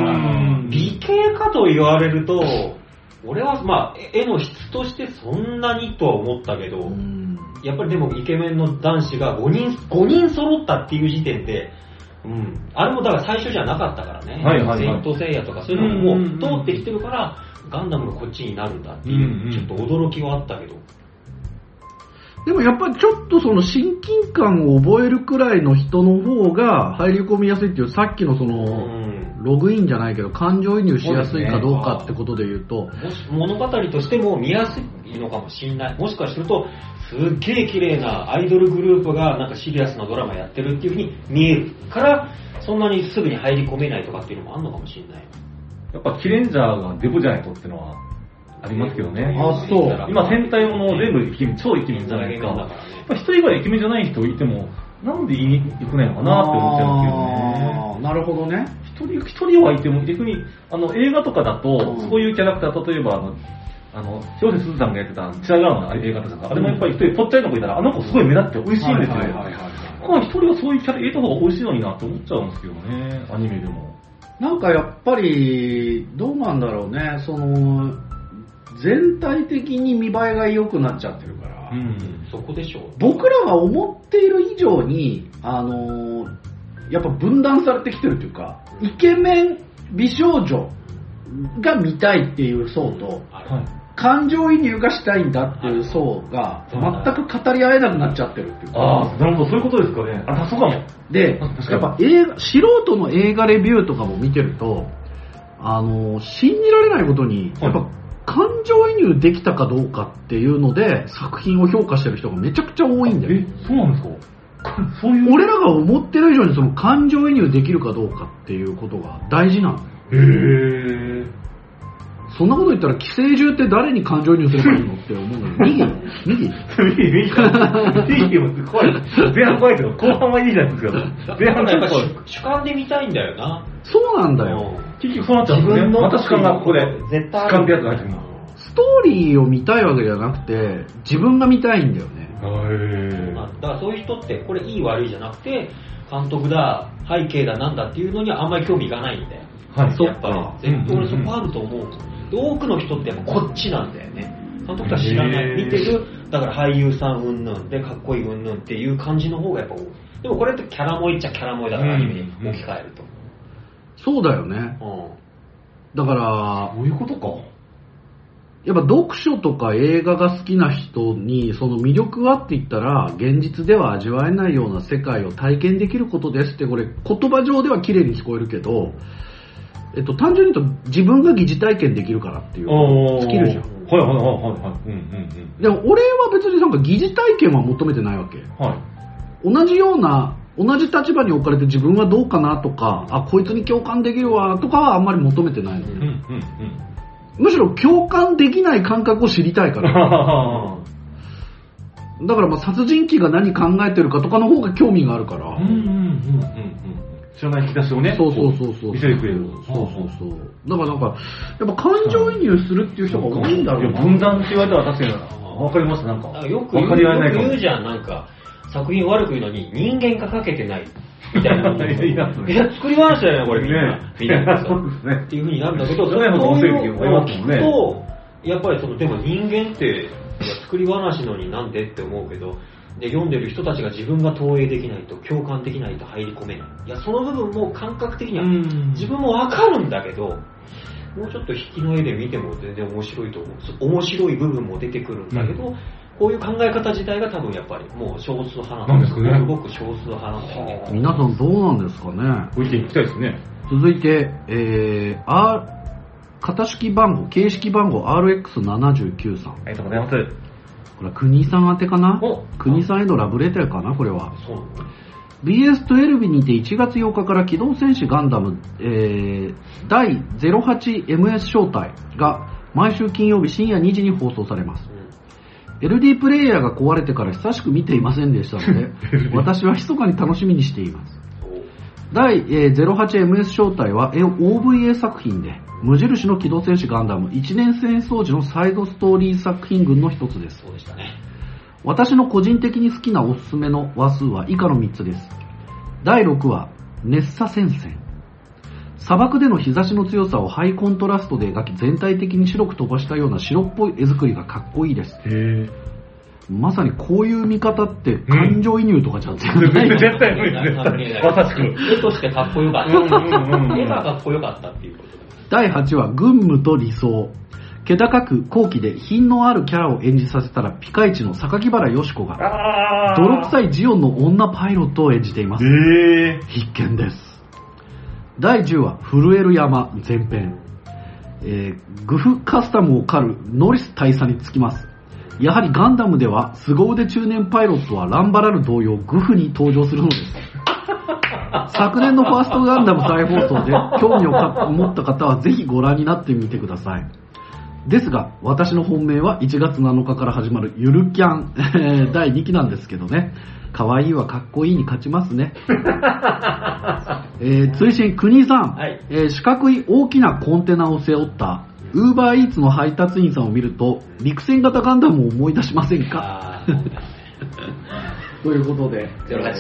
美形かと言われると、俺はまあ絵の質としてそんなにとは思ったけど、やっぱりでもイケメンの男子が5人揃ったっていう時点で、あれもだから最初じゃなかったからね。セイントセイヤとかそういうのも通ってきてるから、ガンダムがこっちになるんだっていう、ちょっと驚きはあったけど。 でもやっぱりちょっとその親近感を覚えるくらいの人の方が入り込みやすいっていう、さっきのその、ログインじゃないけど感情移入しやすいかどうかってことで言うと、 物語としても見やすいのかもしれない。もしかするとすっげえ綺麗なアイドルグループがなんかシリアスなドラマやってるっていう風に見えるから、そんなにすぐに入り込めないとかっていうのもあるのかもしれない。 やっぱキレンジャーがデブじゃないとっていうのはありますけどね。 そう。 今戦隊もの全部超イケメンじゃないですか。やっぱ一人ぐらいイケメンじゃない人いても、なんで言いにくくないのかなって思っちゃうんですけどね。 なるほどね。 一人はいても、逆に映画とかだと、そういうキャラクター、例えば広瀬すずさんがやってたチラガーの映画とか、あれもやっぱり一人ぽっちゃりの子いたら、あの子すごい目立って美味しいんですよ。一人はそういうキャラ入れた方が美味しいのになって思っちゃうんですけどね、アニメでも。 なんかやっぱりどうなんだろうね、その全体的に見栄えが良くなっちゃってるから、 そこでしょう。 僕らが思っている以上にやっぱ分断されてきてるというか、イケメン美少女が見たいっていう層と、 感情移入がしたいんだっていう層が全く語り合えなくなっちゃってるっていうか。 ああ、なるほど、そういうことですかね。あ、そうかも。 で、やっぱ素人の映画レビューとかも見てると、信じられないことに、やっぱ感情移入できたかどうかっていうので作品を評価してる人がめちゃくちゃ多いんだよ。 そうなんですか？そういう俺らが思ってる以上にその感情移入できるかどうかっていうことが大事なんだよ。 へー。 そんなこと言ったら寄生獣って誰に感情移入すればいいのって思うんだけど、右も怖い。前半怖いけど、後半はいいじゃないですか。前半やっぱ主観で見たいんだよな。 そうなんだよ。 結局そうなっちゃうんですね。また主観がここで、 絶対主観ってやつが入ってくる。 ストーリーを見たいわけじゃなくて、自分が見たいんだよね。 だからそういう人ってこれいい悪いじゃなくて、監督だ背景だなんだっていうのにはあんまり興味がないんだよ。 はい、 やっぱり絶対俺そこあると思う。多くの人ってやっぱこっちなんだよね。監督は知らない、見てる、だから俳優さんうんぬんでかっこいいうんぬんっていう感じの方がやっぱ多い。でもこれってキャラ萌えっちゃキャラ萌えだからアニメに置き換えると。 そうだよね。だからそういうことか。 やっぱ読書とか映画が好きな人にその魅力はって言ったら、現実では味わえないような世界を体験できることですって、これ言葉上では綺麗に聞こえるけど、単純に言うと自分が疑似体験できるからっていうスキルじゃん。でも俺は別になんか疑似体験は求めてないわけ。はい、同じ立場に置かれて自分はどうかなとか、あ、こいつに共感できるわとかはあんまり求めてないの。むしろ共感できない感覚を知りたいから。だからまあ殺人鬼が何考えてるかとかの方が興味があるから。 知らない引き出しをね、 そう見せてくれる。 だからなんか、やっぱ感情移入するっていう人が多いんだろうな。 分断って言われたら確かに分かります。なんかよく言うじゃん、なんか作品悪く言うのに人間がかけてないみたいな。いや作り話だよねこれみんな。そうですね。っていう風になるんだけど、そういうのを聞くとやっぱりでも人間って作り話のになんでって思うけど。で読んでる人たちが自分が投影できないと共感できないと入り込めない。いやその部分も感覚的には自分も分かるんだけど、もうちょっと引きの絵で見ても全然面白いと思う。面白い部分も出てくるんだけど、こういう考え方自体が多分やっぱりもう少数派なんですね。すごく少数派なんですね。 皆さんどうなんですかね。 ご意見聞きたいですね。 続いて、形式番号 RX79 さん。 ありがとうございます。 これは国さん宛てかな。国さんへのラブレターかなこれは。BS12 にて1月8日から機動戦士ガンダム、第 08MS 招待が毎週金曜日深夜2時に放送されます。LD プレイヤーが壊れてから久しく見ていませんでしたので私は密かに楽しみにしています。第 08MS 招待は OVA 作品で無印の機動戦士ガンダム1年戦争時のサイドストーリー作品群の一つです。 そうでしたね。 私の個人的に好きなおすすめの話数は以下の3つです。第6話、熱佐戦線。砂漠での日差しの強さをハイコントラストで描き、全体的に白く飛ばしたような白っぽい絵作りがかっこいいです。まさにこういう見方って感情移入とかじゃ絶対ない。絶対無理です。まさしく。 絵としてかっこよかった。絵がかっこよかったっていうことです。 第8話、軍務と理想。気高く高貴で品のあるキャラを演じさせたらピカイチの榊原よし子が泥臭いジオンの女パイロットを演じています。必見です。第10話、震える山前編。グフカスタムを狩るノリス大佐につきます。やはりガンダムでは凄腕中年パイロットはランバラル同様グフに登場するのです。昨年のファーストガンダム再放送で興味を持った方はぜひご覧になってみてください。ですが私の本命は1月7日から始まるゆるキャン第2期なんですけどね。可愛いはかっこいいに勝ちますね。追伸国さん、はい、四角い大きなコンテナを背負ったウーバーイーツの配達員さんを見ると陸戦型ガンダムを思い出しませんか？ということで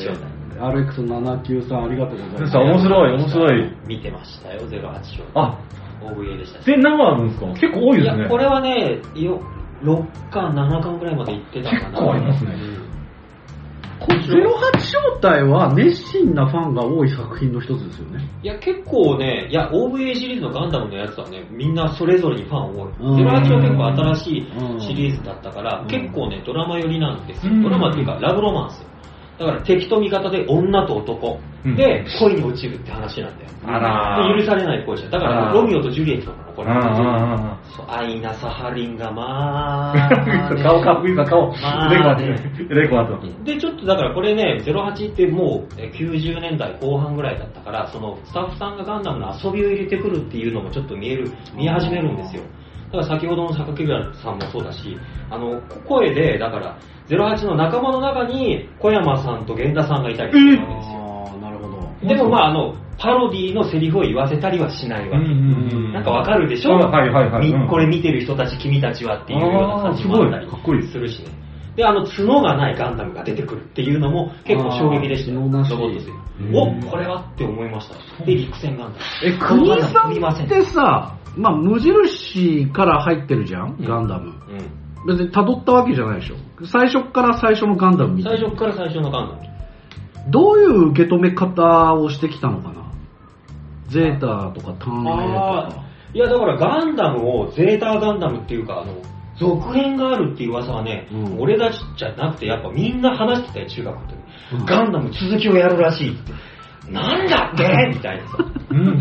RX79 さんありがとうございます。 面白い。 見てましたよ、08章。 あ、 OVA でしたし。 で、何話あるんですか？結構多いですね。 いや、これはね、6巻、7巻ぐらいまで行ってたかな。 結構ありますね。 こ 08正体は熱心なファンが多い作品の一つですよね。 いや、結構ね、いや、OVA シリーズのガンダムのやつはね、みんなそれぞれにファン多い。08は結構新しいシリーズだったから、結構ね、ドラマ寄りなんですよ。ドラマっていうか、ラブロマンス。だから敵と味方で女と男で恋に落ちるって話なんだよ。 あら許されない恋じゃん。だからロミオとジュリエットなの、これ。そう、アイナ・サハリンがまあ、 顔かっこいいな、顔。 まあレコアと。 で、ちょっとだからこれね、08ってもう90年代後半ぐらいだったから、そのスタッフさんがガンダムの遊びを入れてくるっていうのもちょっと見始めるんですよ。だから先ほどの榊原さんもそうだし、声で、だから08の仲間の中に小山さんと源田さんがいたりするわけですよ。 なるほど。 でもまあパロディのセリフを言わせたりはしないわけ。なんかわかるでしょ、これ見てる人たち、君たちはっていうような感じもあったりするしね。で、角がないガンダムが出てくるっていうのも結構衝撃でしたよ。ロボットですよ。お、これはって思いました。で、陸戦ガンダム。 国さんってさ、まあ無印から入ってるじゃん、ガンダム。別に辿ったわけじゃないでしょ。最初から最初のガンダム見て。 最初から最初のガンダム。 どういう受け止め方をしてきたのかな。ゼータとかターン A とか。 いや、だからガンダムをゼータガンダムっていうか、続編があるっていう噂はね、俺たちじゃなくてやっぱみんな話してたよ、中学の時。ガンダム続きをやるらしいって。なんだってみたいなさ。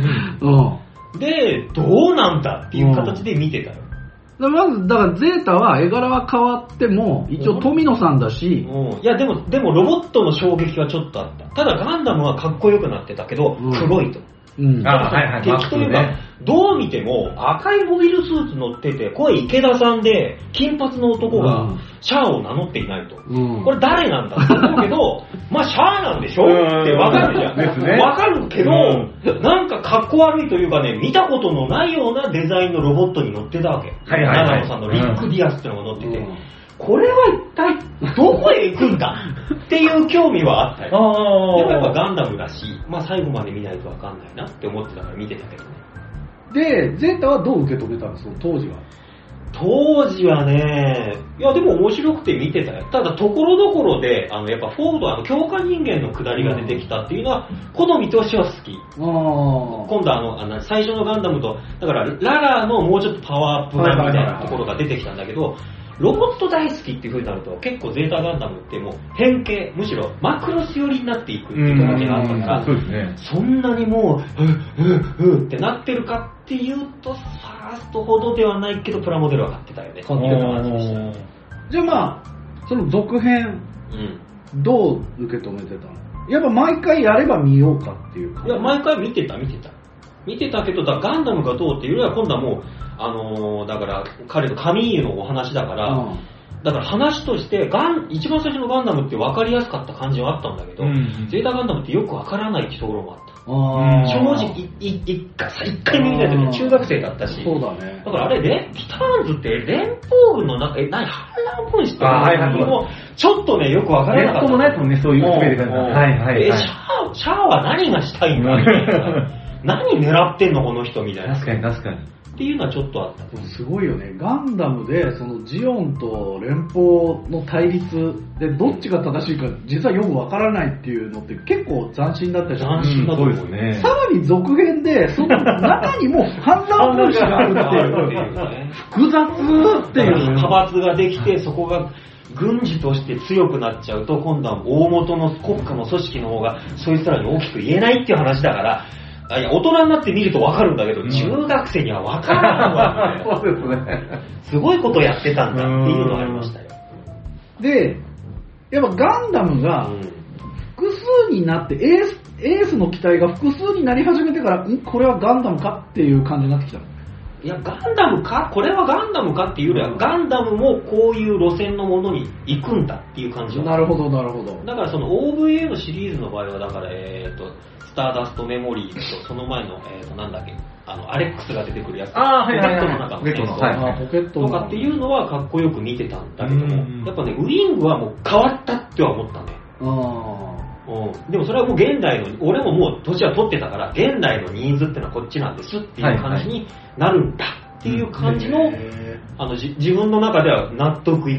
で、どうなんだっていう形で見てたよ。 まず、だからゼータは絵柄は変わっても、一応富野さんだし。 いや、でもロボットの衝撃はちょっとあった。ただガンダムはかっこよくなってたけど、黒いと。敵というか、どう見ても赤いモビルスーツ乗ってて、声池田さんで、金髪の男がシャアを名乗っていないと。これ誰なんだって思うけど、まあシャアなんでしょってわかるじゃん。わかるけど、なんかかっこ悪いというかね、見たことのないようなデザインのロボットに乗ってたわけ。長野さんのリック・ディアスっていうのが乗ってて、これは一体どこへ行くんだっていう興味はあったよ。でもやっぱガンダムだし、まあ最後まで見ないとわかんないなって思ってたから見てたけどね。 で、ゼータはどう受け止めたんですか、当時は。 当時はね、いやでも面白くて見てたよ。ただところどころで、やっぱフォード、強化人間の下りが出てきたっていうのは、好みとしては好き。今度最初のガンダムと、だからララーのもうちょっとパワーアップなみたいなところが出てきたんだけど、ロボット大好きっていう風になると、結構ゼータガンダムってもう変形、むしろマクロス寄りになっていくっていう感じがあったから、そんなにもう、ってなってるかっていうと、ファーストほどではないけど、プラモデルは買ってたよね。 じゃあまあ、その続編、どう受け止めてたの？やっぱ毎回やれば見ようかっていう感じ？ いや、毎回見てたけど、ガンダムがどうっていうよりは、今度はもう、だから彼のカミーユのお話だから、だから話として一番最初のガンダムって分かりやすかった感じはあったんだけど、ゼータガンダムってよく分からないところもあった。正直一回見た時は中学生だったし、 そうだね。 だからあれティターンズって連邦軍の中反乱分子ってちょっとねよく分からなかった。 ネットもないとね、そういう含めてシャアは何がしたいんだみたいな。何狙ってんのこの人みたいな。 確かに。 っていうのはちょっとあった。 でもすごいよね。ガンダムでそのジオンと連邦の対立でどっちが正しいか実はよくわからないっていうのって結構斬新だったじゃん。 斬新だと思うそうですね。 さらに続編でその中にも反乱分子があるっていう複雑っていう派閥ができてそこが軍事として強くなっちゃうと今度は大元の国家の組織の方がそいつらに大きく言えないっていう話だから、いや大人になって見ると分かるんだけど、中学生には分からないわ、 そうですね。 すごいことやってたんだっていうのがありましたよ。 で、やっぱガンダムが複数になって、エースの機体が複数になり始めてから、これはガンダムかっていう感じになってきたの。 いや、ガンダムかこれはガンダムかっていうよりは、ガンダムもこういう路線のものに行くんだっていう感じは。 なるほど、なるほど。 だからその OVA のシリーズの場合は、だから、スターダストメモリーと、その前の、なんだっけ、アレックスが出てくるやつ。ポケットの中の戦争。 ポケットとかっていうのはかっこよく見てたんだけども、やっぱね、ウィングはもう変わったっては思ったね。でもそれはもう現代の、俺ももう年は取ってたから、現代のニーズってのはこっちなんですっていう感じになるんだっていう感じの、自分の中では納得いくか。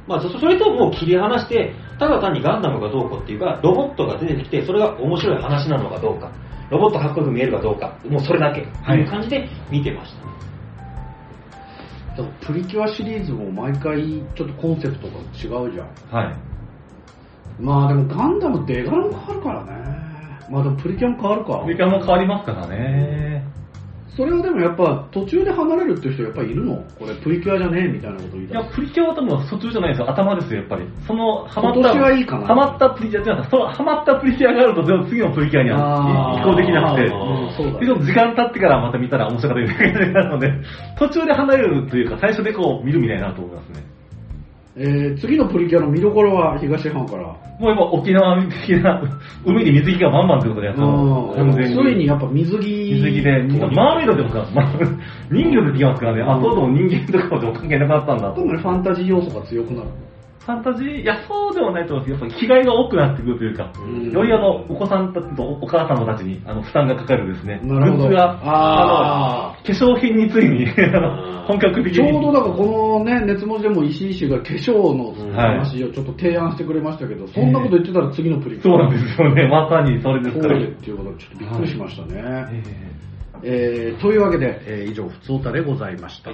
まあ、それともう切り離して、ただ単にガンダムがどうこうっていうか、ロボットが出てきて、それが面白い話なのかどうか、ロボットかっこよく見えるかどうか、もうそれだけっていう感じで見てましたね。 だからプリキュアシリーズも毎回ちょっとコンセプトが違うじゃん。 はい。 まあでもガンダムって絵柄も変わるからね。まあでもプリキュアも変わるか。 プリキュアも変わりますからね。 それはでもやっぱ途中で離れるっていう人やっぱりいるの？これプリキュアじゃねえみたいなこと言いたい。 いや、プリキュアは多分途中じゃないですよ。頭ですよ、やっぱり。その、ハマった。 今年はいいかな。 ハマったプリキュアじゃなくて、そのハマったプリキュアがあると全部次のプリキュアには移行できなくて、 そうだね、 でも時間経ってからまた見たら面白かったみたいになるので、途中で離れるというか、最初でこう見るみたいなと思いますね。 次のプリキュアの見どころは東半から。 もう今沖縄的な海で水着がバンバンってことでやったの。 完全に。ついにやっぱ水着で、マーメイドでもさ、人魚出てきますからね、あ、そうでも人間とかと関係なくなったんだと。 ファンタジー要素が強くなる。 ファンタジー、いや、そうではないと思うんですけど、やっぱり着替えが多くなってくるというか、よりお子さんたちとお母さんたちに負担がかかるですね。 なるほど。 グッズが、化粧品についに本格的に。 ちょうどだからこのね、熱文字でも石井氏が化粧の話をちょっと提案してくれましたけど、そんなこと言ってたら次のプリキュア。 そうなんですよね、まさにそれですから。 そうっていうことでちょっとびっくりしましたね。というわけで、以上、ふつおたでございました。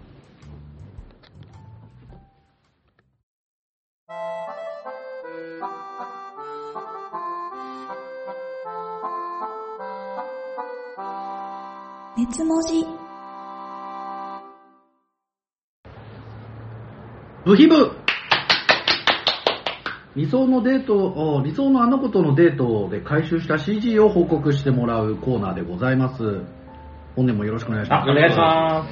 熱文字ブヒブ理想のあの子とのデートで回収した CG を報告してもらうコーナーでございます。本年もよろしくお願いします。 お願いします。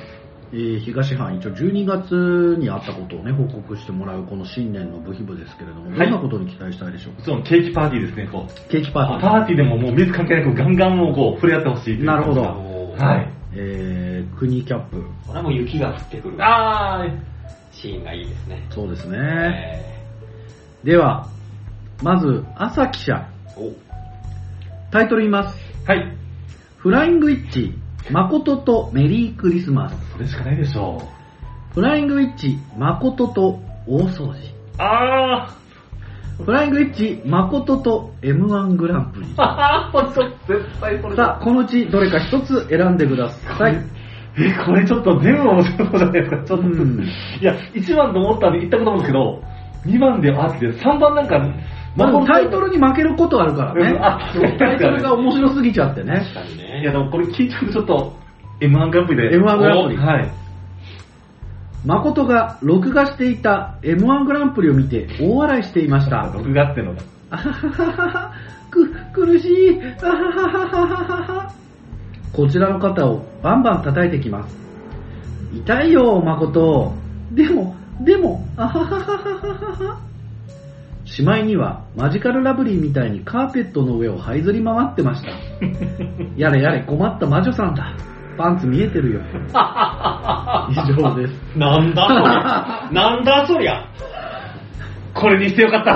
東半一応12月にあったことをね報告してもらうこの新年のブヒブですけれども、どんなことに期待したいでしょうか。 そのケーキパーティーですね。こうケーキパーティー。 パーティーでももう水関係なくガンガンもこう触れ合ってほしい。 なるほど。 はい。 国キャップ。 これはもう雪が降ってくる。シーンがいいですね。 そうですね。ではまず朝記者。タイトル言います。 はい。 フライングイッチ誠とメリークリスマス。 それしかないでしょう。フライングイッチ誠と大掃除。フライングイッチ誠と M1 グランプリ。 絶対これ。 さあこのうちどれか一つ選んでください。 これちょっと全部面白そうじゃないですか。ちょっといや1番と思ったんで言ったことなんですけど、2番であって3番なんか。 まあ、タイトルに負けることあるからね。タイトルが面白すぎちゃってね。 確かにね。 いやでもこれ聞いちゃうとちょっと M1 グランプリで。 M1 グランプリ。 はい。 誠が録画していた M1 グランプリを見て大笑いしていました。 録画ってのが。 あはははは。苦しい。あははははは。こちらの肩をバンバン叩いてきます。痛いよ、誠。でも、あははははは。しまいにはマジカルラブリーみたいにカーペットの上を這いずり回ってました。やれやれ困った魔女さんだ。パンツ見えてるよ。以上です。 なんだそりゃ。なんだそりゃ。 これにしてよかった。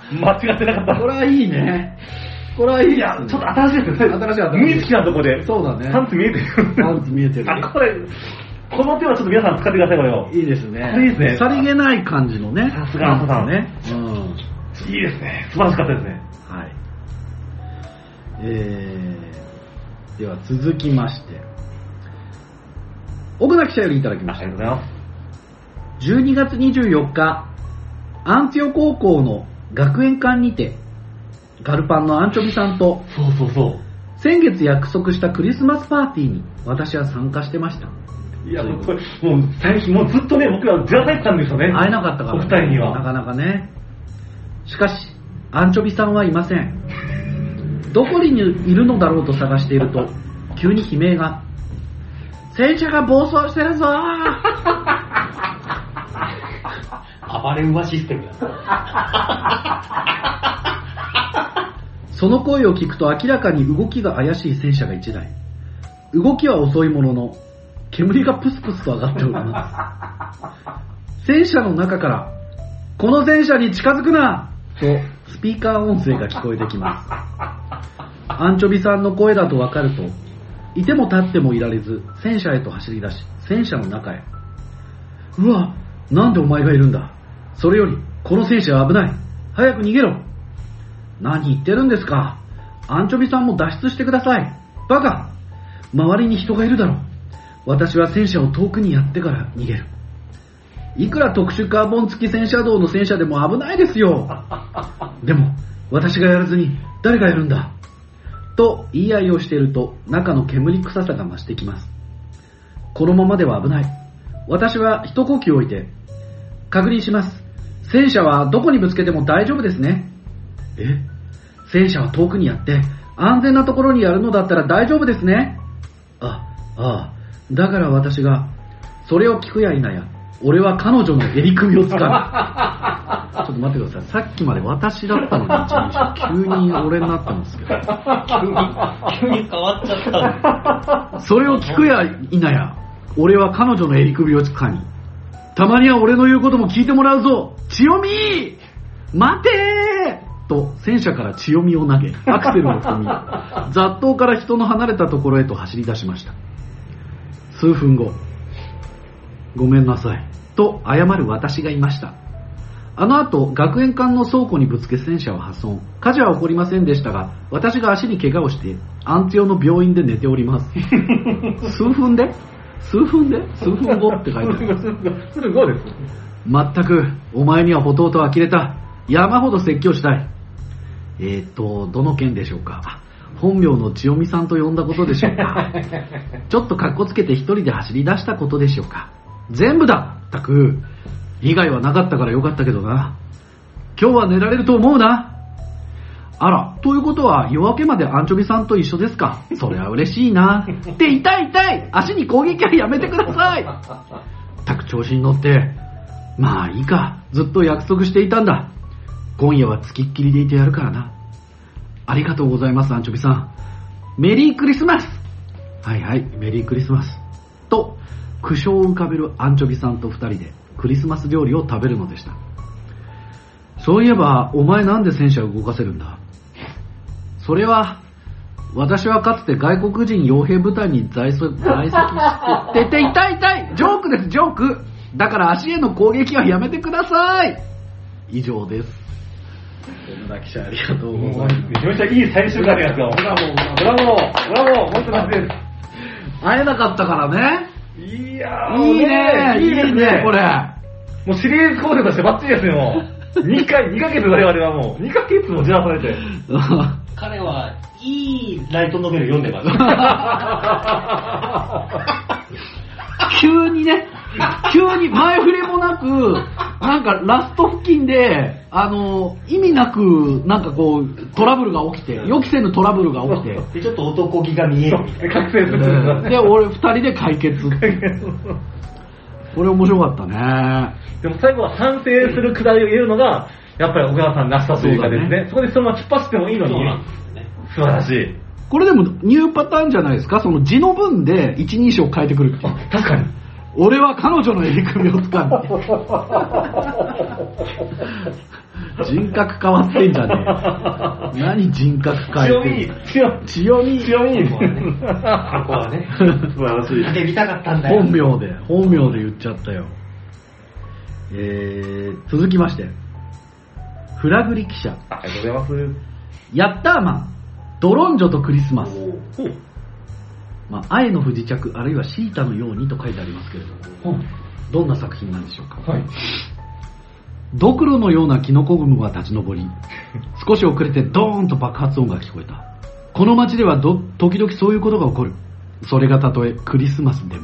間違ってなかった。 これはいいね。これはいい。いや、 ちょっと新しいですね。 新しい。 無意識なとこで。 そうだね。 パンツ見えてる。 パンツ見えてる。 この手はちょっと皆さん使ってください、これを。 いいですね。 いいですね。 さりげない感じのね。 さすが朝さん。 ね。 いいですね。素晴らしかったですね。 はい。では続きまして、奥田記者よりいただきました。 ありがとうございます。 12月24日、アンツヨ高校の学園館にて、ガルパンのアンチョビさんと、先月約束したクリスマスパーティーに私は参加してました。 いや、これ、もう最近、もうずっとね、僕らじらされてたんですよね。 会えなかったから、 お二人には。 なかなかね。しかし、アンチョビさんはいません。どこにいるのだろうと探していると、急に悲鳴が。戦車が暴走してるぞー。 暴れ馬システムだ。 その声を聞くと明らかに動きが怪しい戦車が1台。動きは遅いものの、煙がプスプスと上がっております。戦車の中から、この戦車に近づくなとスピーカー音声が聞こえてきます。アンチョビさんの声だと分かると、いても立ってもいられず戦車へと走り出し、戦車の中へ。うわ、なんでお前がいるんだ。 それより、この戦車は危ない。早く逃げろ。何言ってるんですか。アンチョビさんも脱出してください。バカ。周りに人がいるだろう。私は戦車を遠くにやってから逃げる。いくら特殊カーボン付き戦車道の戦車でも危ないですよ。でも、私がやらずに誰がやるんだ。と言い合いをしていると、中の煙臭さが増してきます。このままでは危ない。私は一呼吸置いて、確認します。戦車はどこにぶつけても大丈夫ですね。戦車は遠くにやって、安全なところにやるのだったら大丈夫ですね。だから私が、それを聞くや否や、俺は彼女の襟首をつかむ。ちょっと待ってください。さっきまで私だったのに一人称、急に俺になったんですけど。 急に変わっちゃった。 それを聞くや否や、俺は彼女の襟首をつかみ、たまには俺の言うことも聞いてもらうぞ。千代美待てーと戦車から千代美を投げ、アクセルを踏み、雑踏から人の離れたところへと走り出しました。数分後、ごめんなさいと謝る私がいました。あの後、学園間の倉庫にぶつけ戦車は破損。火事は起こりませんでしたが、私が足に怪我をして安定の病院で寝ております。数分で数分後って書いてある。 すぐ後です。 まったく、お前にはほとうと呆れた。山ほど説教したい。どの件でしょうか。本名の千代美さんと呼んだことでしょうか。ちょっとカッコつけて一人で走り出したことでしょうか。全部だったく。被害はなかったからよかったけどな。今日は寝られると思うな。あら、ということは夜明けまでアンチョビさんと一緒ですか。それは嬉しいな。って痛い足に攻撃はやめてください。たく調子に乗って。まあいいか、ずっと約束していたんだ。今夜は付きっきりでいてやるからな。ありがとうございます、アンチョビさん。メリークリスマス。はいはい、メリークリスマス。と、苦笑を浮かべるアンチョビさんと二人でクリスマス料理を食べるのでした。そういえば、お前なんで戦車を動かせるんだ。それは、私はかつて外国人傭兵部隊に在籍して、痛いジョークです、ジョーク。だから足への攻撃はやめてください。以上です。本田記者ありがとうございます。 めちゃめちゃいい最終回ですよ。ブラボー、本当なんです。 会えなかったからね。 いやー、いいね、これ。 もうシリーズ構成としてバッチリですよ、もう。2ヶ月我々はもう、2ヶ月もじらされて。 彼はいいライトノベル読んでます。 急に前触れもなく、なんかラスト付近で、意味なく、なんかこう、トラブルが起きて、予期せぬトラブルが起きて。 で、ちょっと男気が見えるみたいな。 覚醒する。 で、俺二人で解決。これ面白かったね。 でも最後は反省するくだりを言えるのが、やっぱり小川さんらしさというかですね。そこでそのまま突っ走ってもいいのに、素晴らしい。 これでもニューパターンじゃないですか。その字の文で一人称変えてくるっていう。 確かに。 俺は彼女の襟首をつかむ。人格変わってんじゃねえ。何人格変えてんの。強み。 ここはね。 素晴らしい。 叫びたかったんだよ。 本名で言っちゃったよ。続きまして。フラグリ記者。 ありがとうございます。 ヤッターマン、ドロンジョとクリスマス。愛の不時着、あるいはシータのようにと書いてありますけれども、どんな作品なんでしょうか。ドクロのようなキノコ雲が立ち上り、少し遅れてドーンと爆発音が聞こえた。この街では時々そういうことが起こる。それがたとえクリスマスでも。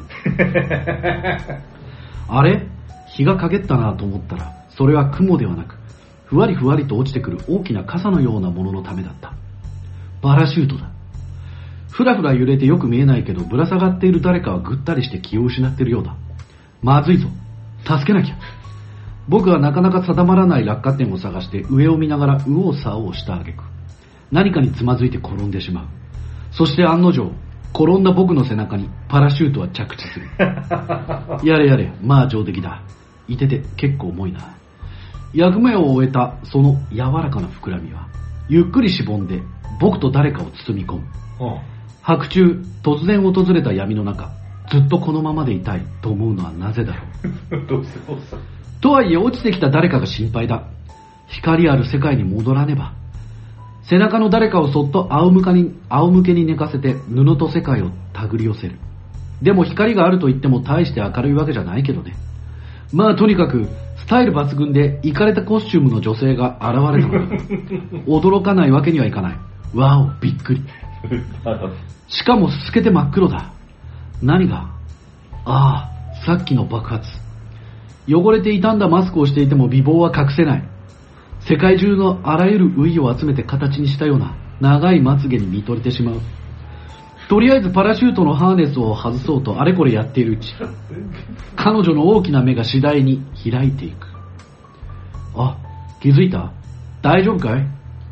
あれ、日が陰ったなと思ったら、それは雲ではなく、ふわりふわりと落ちてくる大きな傘のようなもののためだった。パラシュートだ。ふらふら揺れてよく見えないけど、ぶら下がっている誰かはぐったりして気を失っているようだ。まずいぞ。助けなきゃ。僕はなかなか定まらない落下点を探して上を見ながら右往左往した挙句、何かにつまずいて転んでしまう。そして案の定、転んだ僕の背中にパラシュートは着地する。やれやれ、まあ上出来だ。いてて結構重いな。役目を終えたその柔らかな膨らみは、ゆっくりしぼんで僕と誰かを包み込む。白昼、突然訪れた闇の中、ずっとこのままでいたいと思うのはなぜだろう。 どうしたとはいえ落ちてきた誰かが心配だ。光ある世界に戻らねば。背中の誰かをそっと仰向けに寝かせて布と世界を手繰り寄せる。でも光があると言っても大して明るいわけじゃないけどね。まあとにかくスタイル抜群でイカれたコスチュームの女性が現れたのだ。驚かないわけにはいかない。わお、びっくり。しかも透けて真っ黒だ。何が？ああ、さっきの爆発。汚れて傷んだマスクをしていても美貌は隠せない。世界中のあらゆるウイを集めて形にしたような長いまつげに見とれてしまう。とりあえずパラシュートのハーネスを外そうとあれこれやっているうち、彼女の大きな目が次第に開いていく。あ、気づいた？大丈夫かい？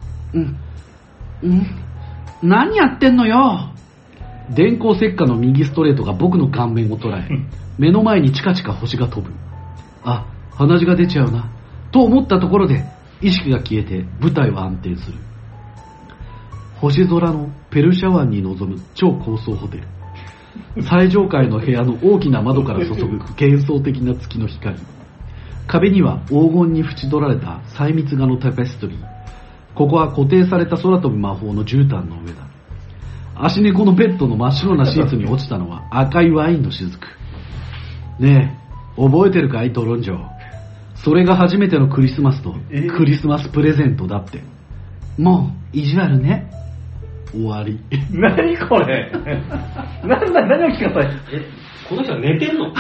何やってんのよ。電光石火の右ストレートが僕の顔面を捉え、目の前にチカチカ星が飛ぶ。あ、鼻血が出ちゃうなと思ったところで意識が消えて舞台は安定する。星空のペルシャ湾に臨む超高層ホテル。最上階の部屋の大きな窓から注ぐ幻想的な月の光。壁には黄金に縁取られた細密画のタペストリー。ここは固定された空飛ぶ魔法の絨毯の上だ。足猫のベッドの真っ白なシーツに落ちたのは赤いワインの雫。ねえ、覚えてるかいドロンジョ。それが初めてのクリスマスとクリスマスプレゼントだって。もう意地悪ね。終わり。 何これ。何を聞かさい。 この人は寝てんの？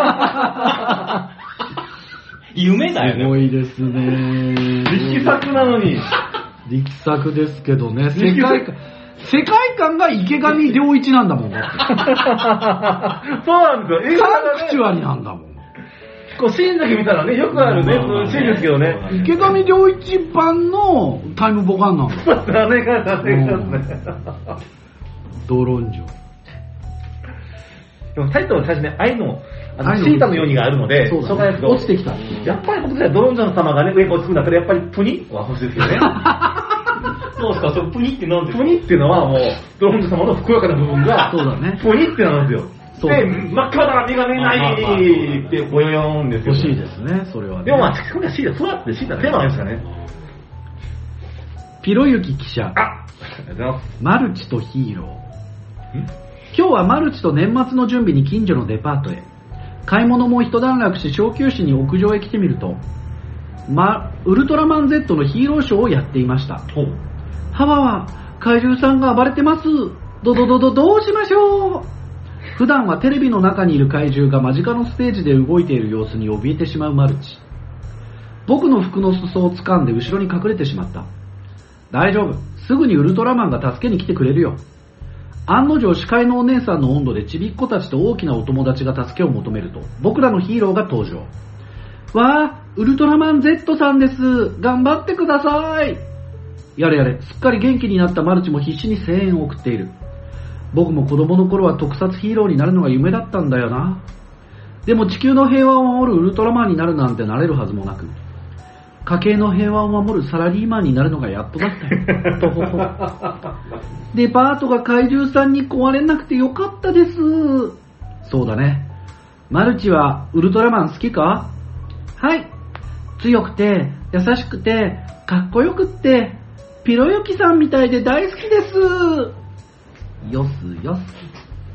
夢だよね。 すごいですね。 力作なのに。 力作ですけどね。世界観が池上良一なんだもん。だってそうなんですよ。 サンクチュアリなんだもん。 こうシーンだけ見たらね、よくあるね、そういうシーンですけどね。 池上良一版のタイムボカンなんだ。 そうだね。 ドロンジョ。 でもタイトルの最初ね、愛のシータのようにがあるので、 そうだね、落ちてきた。 やっぱり今年はドロンジョの様がね、上から落ちてくんだったら、やっぱりプニは欲しいですよね。 そうですか、それプニって何ですか？ プニっていうのはもう、ドロンジョ様のふくよかな部分が、 そうだね。 プニってなんですよ。で、真っ赤だから目が見えないってボヨヨンですよ。 欲しいですね、それはね。 でもまあ、それはシータ、そうやってシータテーマありますからね。 ピロユキ記者。 ありがとうございます。 マルチとヒーロー。今日はマルチと年末の準備に近所のデパートへ。買い物も一段落し、小休止に屋上へ来てみると、ウルトラマン Z のヒーローショーをやっていました。ハワは怪獣さんが暴れてます。どうしましょう。普段はテレビの中にいる怪獣が間近のステージで動いている様子に怯えてしまうマルチ。僕の服の裾を掴んで後ろに隠れてしまった。大丈夫、すぐにウルトラマンが助けに来てくれるよ。案の定視界のお姉さんの温度でちびっ子たちと大きなお友達が助けを求めると、僕らのヒーローが登場。わー、ウルトラマン Z さんです。頑張ってください。やれやれ、すっかり元気になったマルチも必死に声援を送っている。僕も子供の頃は特撮ヒーローになるのが夢だったんだよな。でも地球の平和を守るウルトラマンになるなんてなれるはずもなく、家計の平和を守るサラリーマンになるのがやっとだったよ。とほほ。デパートが怪獣さんに壊れなくてよかったです。そうだね。マルチはウルトラマン好きか？はい。強くて、優しくて、かっこよくって、ピロユキさんみたいで大好きです。よすよす。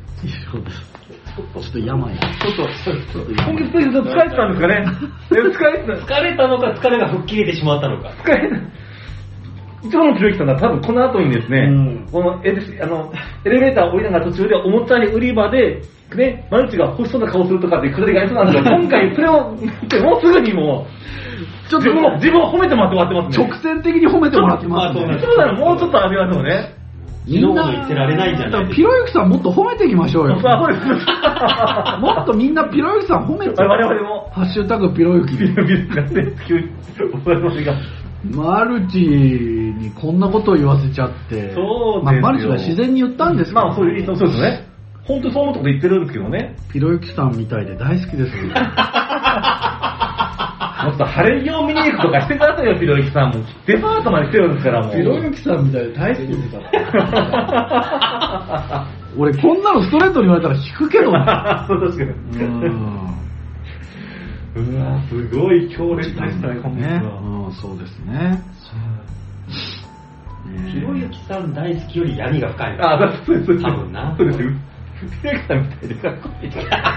ちょっと病。 今月ちょっと疲れてたんですかね。 疲れたのか疲れが吹っ切れてしまったのか。 疲れた。一番のピロユキさんは多分この後にですね、このエレベーターを降りながら途中でおもちゃに売り場で、ね、マルチが欲しそうな顔するとかってくだりがありそうなんですが、今回それを見てもうすぐにもう、ちょっと自分を褒めてもらって終わってますね。 直線的に褒めてもらってますね。 いつもならもうちょっとありますよね。 みんな言ってられないんじゃないですか。 ピロユキさんもっと褒めていきましょうよ。 そうです。 もっとみんなピロユキさん褒めて。 我々も。 ハッシュタグピロユキ。マルチにこんなことを言わせちゃって。 そうまあ、マルチは自然に言ったんですけど、 まあそうですね。本当にそう思うとこで言ってるんですけどね。 ピロユキさんみたいで大好きです。 もっと晴れ着を見に行くとかしてくださいよ、ピロユキさんも。デパートまで来てるんですから、もう。 ピロユキさんみたいで大好きですから。俺こんなのストレートに言われたら引くけどな。 そう確かに。 うわすごい強烈でしたね、 そうですね。 ひろゆきさん大好きより闇が深い。 そうです。 多分な。 そうですよ。ひろゆきさんみたいでかっこいい。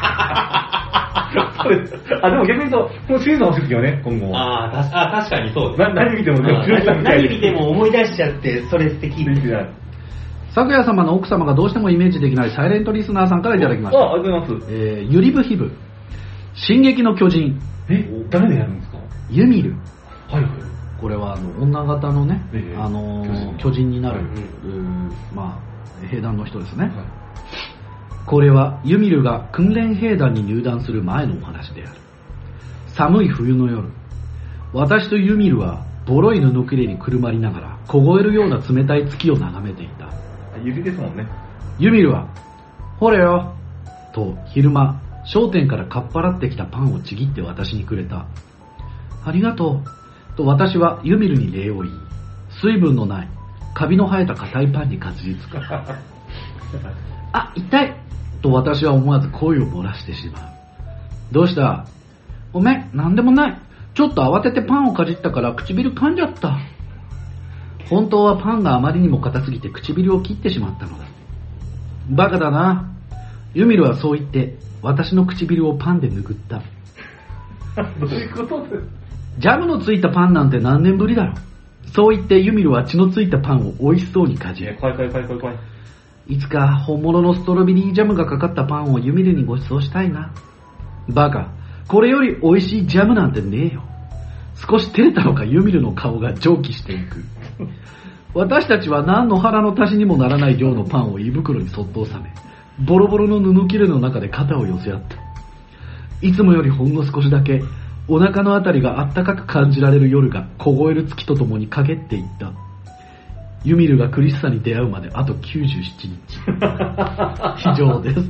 そうです。でも逆に言うと、このシリーズ欲しいですよね、今後。 確かにそうです。 何見ても、 何見ても思い出しちゃって、それ素敵。 咲夜様の奥様がどうしてもイメージできないサイレントリスナーさんからいただきました。 ありがとうございます。 ゆりぶひぶ、進撃の巨人。 誰でやるんですか？ ユミル。 はいはい。 これは女型のね、巨人になる、兵団の人ですね。はい、これはユミルが訓練兵団に入団する前のお話である。寒い冬の夜、私とユミルはボロい布切れにくるまりながら凍えるような冷たい月を眺めていた。 指ですもんね。 ユミルは、ほれよと昼間商店からかっぱらってきたパンをちぎって私にくれた。ありがとうと私はユミルに礼を言い、水分のないカビの生えた硬いパンにかじりつく。あ、痛いと私は思わず声を漏らしてしまう。どうした？ごめん、なんでもない。ちょっと慌ててパンをかじったから唇噛んじゃった。本当はパンがあまりにも硬すぎて唇を切ってしまったのだ。バカだな。ユミルはそう言って私の唇をパンで拭った。 どういうことです？ ジャムのついたパンなんて何年ぶりだろう。そう言ってユミルは血のついたパンを美味しそうにかじる。 怖い。 いつか本物のストロベリージャムがかかったパンをユミルにご馳走したいな。バカ、これより美味しいジャムなんてねえよ。少し照れたのかユミルの顔が蒸気していく。私たちは何の腹の足しにもならない量のパンを胃袋にそっと収め、ボロボロの布切れの中で肩を寄せ合った。いつもよりほんの少しだけお腹のあたりがあったかく感じられる夜が凍える月とともに陰っていった。ユミルがクリスサに出会うまであと97日。以上です。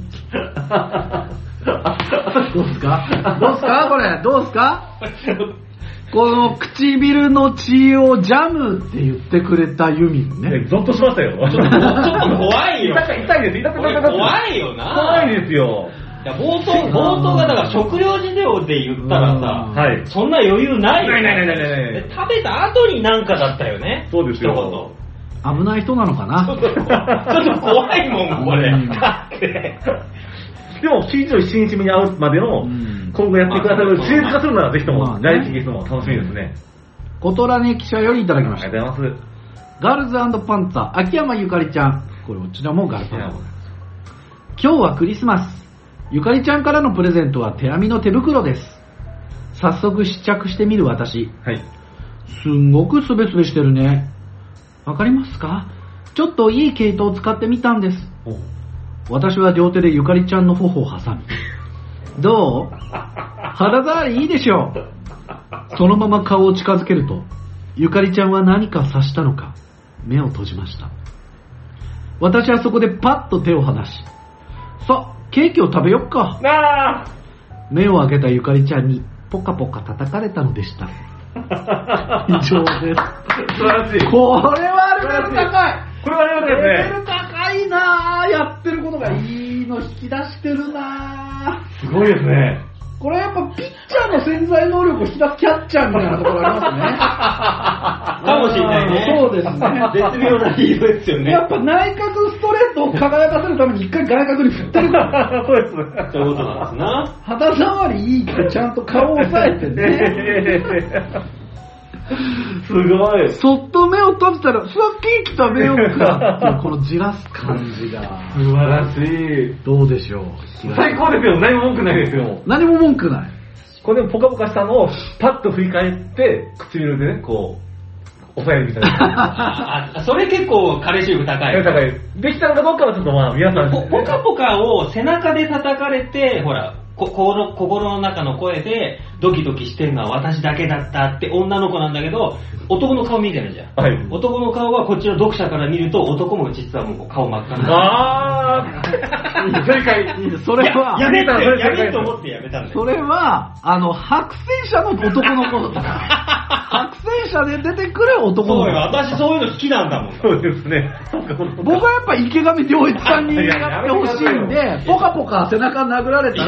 どうすかこれどうすかこの唇の血をジャムって言ってくれたユミルね。 ゾッとしましたよ。ちょっと怖いよ。 痛いです。 怖いよな。 怖いですよ。 いや冒頭がだから食料事情で言ったらさ、はい、そんな余裕ないよ。ない食べた後になんかだったよね。 そうですよ。 危ない人なのかな。 ちょっと怖いもんこれ。だってでも27日目に会うまでの今後やってくださるシリーズ化するならぜひとも来期ゲストも楽しみですね。 コトラネ記者よりいただきました。 ありがとうございます。 ガールズ&パンツァー秋山ゆかりちゃん。これこちらもガールズ&パンツァー。今日はクリスマス。ゆかりちゃんからのプレゼントは手編みの手袋です。早速試着してみる私。はい。すんごくスベスベしてるね。わかりますか？ちょっといい毛糸を使ってみたんです。私は両手でゆかりちゃんの頬を挟み。どう？肌触りいいでしょう。そのまま顔を近づけると、ゆかりちゃんは何か察したのか、目を閉じました。私はそこでパッと手を離し、さ、ケーキを食べよっか。目を開けたゆかりちゃんにポカポカ叩かれたのでした。以上です。 素晴らしい。 これはレベル高い。 これはレベルですね。 レベル高いなぁ。やってることがいいの引き出してるなぁ。 すごいですね。 これやっぱピッチャーの潜在能力を引き出すキャッチャーみたいなところありますね。 かもしれないね。 そうですね。 絶妙な理由ですよね。 やっぱ内角ストレートを輝かせるために一回外角に振ってるから。 そうです。 そういうことなんですな。 肌触りいいからちゃんと顔を押さえてね。 すごい。 そっと目を閉じたら、さっき食べようかっていうこのじらす感じが。 素晴らしい。 どうでしょう。 最高ですよ。何も文句ないですよ。 何も文句ない。 これでもポカポカしたのをパッと振り返って、唇でね、こう、押さえるみたいな。 それ結構彼氏力高い。 高い。できたのかどうかはちょっとまあ皆さん。 ポカポカを背中で叩かれて、ほら、心の中の声でドキドキしてるのは私だけだったって女の子なんだけど、男の顔見てるじゃん、はい、男の顔はこっちの読者から見ると男も実はもう顔真っ赤な。 正解。 それはやめと思ってやめたんだよ。 それは白戦車の男の子だから白戦車で出てくる男の子。 そうよ、私そういうの好きなんだもん。 そうですね。 僕はやっぱ池上良一さんにやってほしいんで、ポカポカ背中殴られたら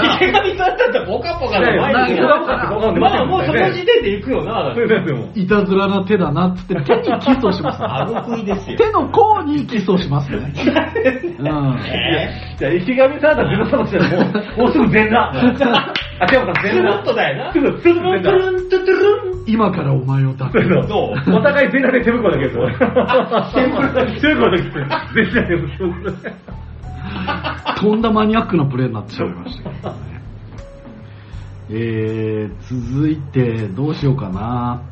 神さんだったらポカポカの前に。まあもうその時点で行くよな。 いたずらな手だなっつって手にキスをします。 あの食いですよ。 手の甲にキスをしますね。 じゃあ池上さんだったらゼロしたらもうすぐ全裸。あ、でも全裸。 スルッとだよな。 すぐ全裸。 トゥルントゥトゥルン。 今からお前を抱く。 そう。お互い全裸で手袋だけど。手袋だけ全裸で手袋。 とんだマニアックなプレーになってしまいましたけどね。続いてどうしようかな。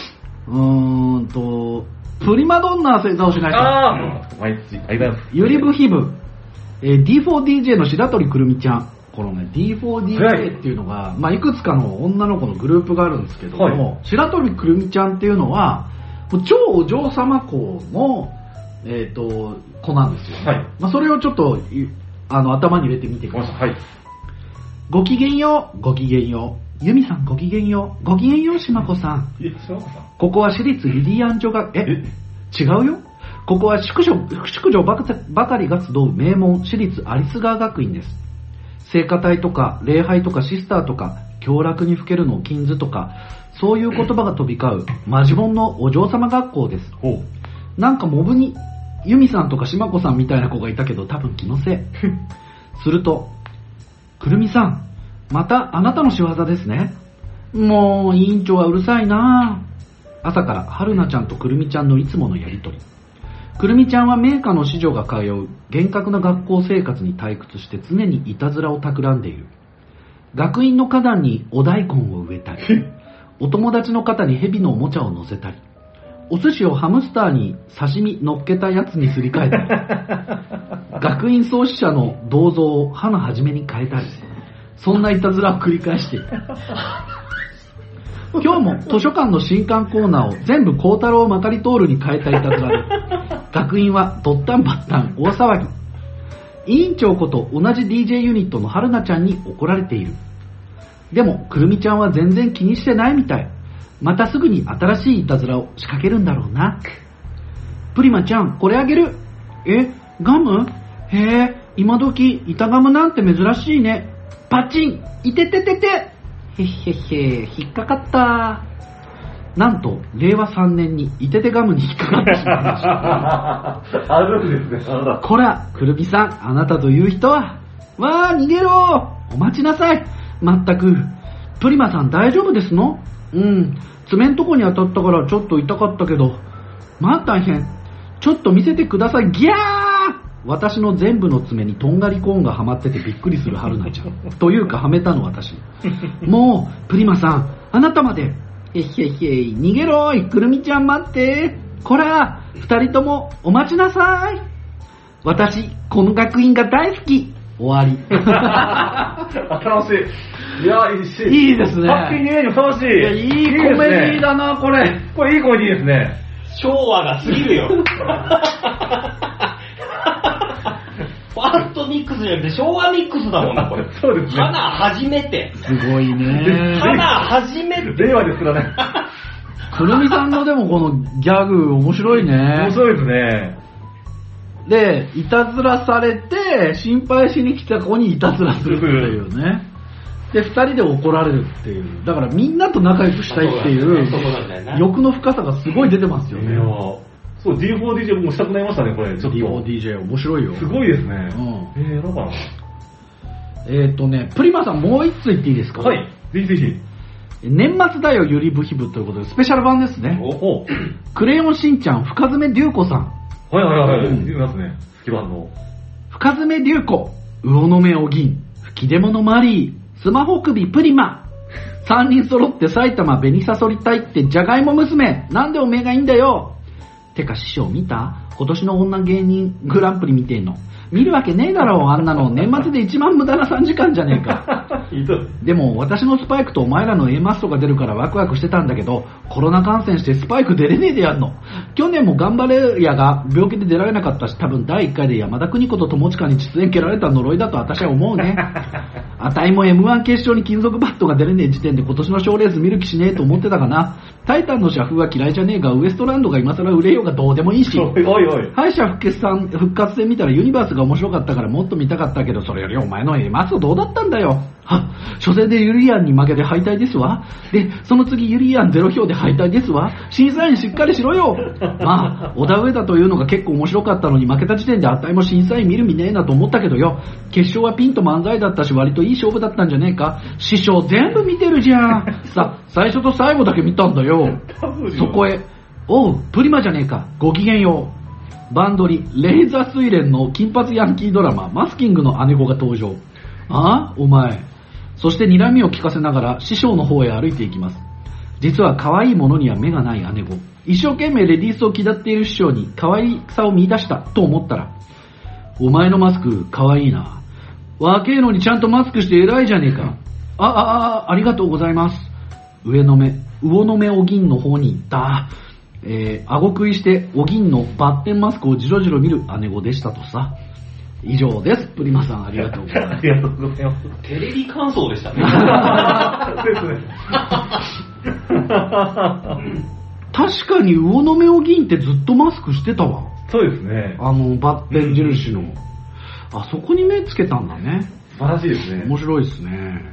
プリマドンナ星座をしないと。 毎日ありがとうございます。 ユリブヒブ、D4DJ の白鳥くるみちゃん。このね D4DJ っていうのが、まあいくつかの女の子のグループがあるんですけども、白鳥くるみちゃんっていうのは超お嬢様校の子なんですよ、ね。はい。まあそれをちょっと頭に入れてみてください。はい。ごきげんよう、ごきげんよう。ユミさんごきげんよう、ごきげんようしまこさん。ここは私立リリアン女学、違うよ。ここは宿女ばかりが集う名門私立アリス川学院です。聖歌隊とか礼拝とかシスターとか凶楽にふけるの金図とかそういう言葉が飛び交うマジモンのお嬢様学校です。なんかモブにユミさんとかしまこさんみたいな子がいたけど多分気のせい。すると、くるみさん、またあなたの仕業ですね。もう委員長はうるさいな。朝から春菜ちゃんとくるみちゃんのいつものやりとり。くるみちゃんは名家の子女が通う厳格な学校生活に退屈して常にいたずらを企んでいる。学院の花壇にお大根を植えたり、お友達の肩に蛇のおもちゃを乗せたり、お寿司をハムスターに刺身乗っけたやつにすり替えたり、学院創始者の銅像を歯の始めに変えたり、そんないたずらを繰り返していた。今日も図書館の新刊コーナーを全部孝太郎まかり通るに変えたいたずらで、学院はドッタンバッタン大騒ぎ。委員長こと同じ DJ ユニットの春菜ちゃんに怒られている。でもくるみちゃんは全然気にしてないみたい。またすぐに新しいいたずらを仕掛けるんだろうな。プリマちゃん、これあげる。ガム？へえ、今時板ガムなんて珍しいね。パチン！いてててて！へっへっへ、引っかかった。なんと令和3年にいててガムに引っかかってしまいました。 あるんですね。 こら、くるみさん、あなたという人は。わー、逃げろ。お待ちなさい。まったく。プリマさん大丈夫ですの？爪んとこに当たったからちょっと痛かったけど。まあ大変。ちょっと見せてください。ギャー！私の全部の爪にとんがりコーンがはまっててびっくりする春菜ちゃん。というかはめたの私。もう、プリマさん、あなたまで。へっへっへ、逃げろーい、くるみちゃん待って。こら、二人ともお待ちなさい。私、この学院が大好き。終わり。 楽しい。いや、 いいですね。 ハッピーニューエアにふさわしい。 いや、いいコメディだな、これ。 これいいコメディですね。 昭和が過ぎるよ。ファーストミックスじゃなくて昭和ミックスだもんな、これ。 そうですね。 花初めて。 すごいね。 花初めて。 令和ですらね。 くるみさんのでもこのギャグ面白いね。 面白いですね。 で、いたずらされて、心配しに来た子にいたずらするっていうね。で、二人で怒られるっていう。だからみんなと仲良くしたいっていう、欲の深さがすごい出てますよね。 そう、D4DJ もしたくなりましたね、これ。ちょっと D4DJ 面白いよ。 すごいですね。やろうかな。 プリマさんもう一つ言っていいですか？ はい。ぜひぜひ。 年末だよ、ゆりぶひぶということで、スペシャル版ですね。クレヨンしんちゃん、深爪龍子さん。 はい。言いますね。好き版の。 タイタンの社風は嫌いじゃねえが、ウエストランドが今更売れようがどうでもいいし、 おいおい。 敗者復活戦見たらユニバースが面白かったからもっと見たかったけど、それよりお前の A マスどうだったんだよ。初戦でユリアンに負けて敗退ですわ。で、その次ユリアン0票で敗退ですわ。審査員しっかりしろよ。まあ、小田上田というのが結構面白かったのに負けた時点であったいも審査員見る見ねえなと思ったけどよ。決勝はピンと漫才だったし割といい勝負だったんじゃねえか。師匠全部見てるじゃん。さ、最初と最後だけ見たんだよ。そこへ、おう、プリマじゃねえか。ごきげんよう。バンドリ、レイザースイレンの金髪ヤンキードラマ、マスキングの姉子が登場。ああ、お前。そして睨みを聞かせながら師匠の方へ歩いていきます。実は可愛いものには目がない姉子。一生懸命レディースを気取っている師匠に可愛さを見出したと思ったら、お前のマスク可愛いな。若えのにちゃんとマスクして偉いじゃねえか。ありがとうございます。魚の目お銀の方に行った。顎食いしてお銀のバッテンマスクをじろじろ見る姉子でしたとさ。以上です。プリマさんありがとうございます。 ありがとうございます。 テレビ感想でしたね。 確かに魚の目お銀ってずっとマスクしてたわ。 そうですね。 バッテン印の。あそこに目つけたんだね。 素晴らしいですね。 面白いですね。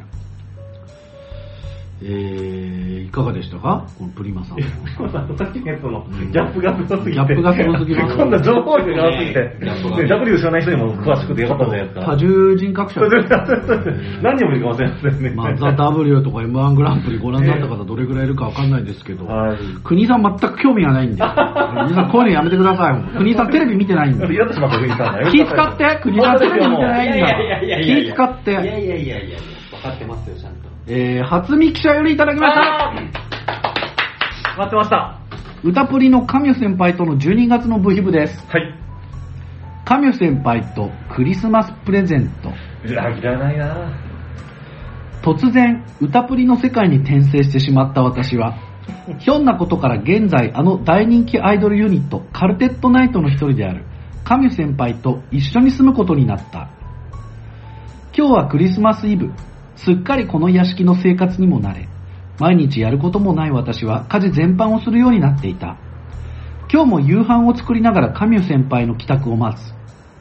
いかがでしたかこのプリマさんの。 さっきのやつのギャップがすごすぎて。 ギャップがすごすぎます。 今度は情報量が多すぎて。W 知らない人にも詳しくてよかったんじゃないですか。 多重人格者。 何人もいるかもしれないですね。 まあ、ザ・ W とか M1 グランプリご覧になった方どれぐらいいるかわかんないですけど、国さん全く興味がないんで。国さんこういうのやめてください。国さんテレビ見てないんで。 イラッとしまった国さん。 気使って国さんテレビ見てないんだ。気使って。 いや、分かってますよ、ちゃんと。 初見記者よりいただきました。 待ってました。 歌プリのカミュ先輩との12月の部費部です。 はい。 カミュ先輩とクリスマスプレゼント。 いらないな。 突然歌プリの世界に転生してしまった私は、ひょんなことから現在大人気アイドルユニットカルテットナイトの一人であるカミュ先輩と一緒に住むことになった。今日はクリスマスイブ。すっかりこの屋敷の生活にも慣れ、毎日やることもない私は家事全般をするようになっていた。今日も夕飯を作りながらカミュ先輩の帰宅を待つ。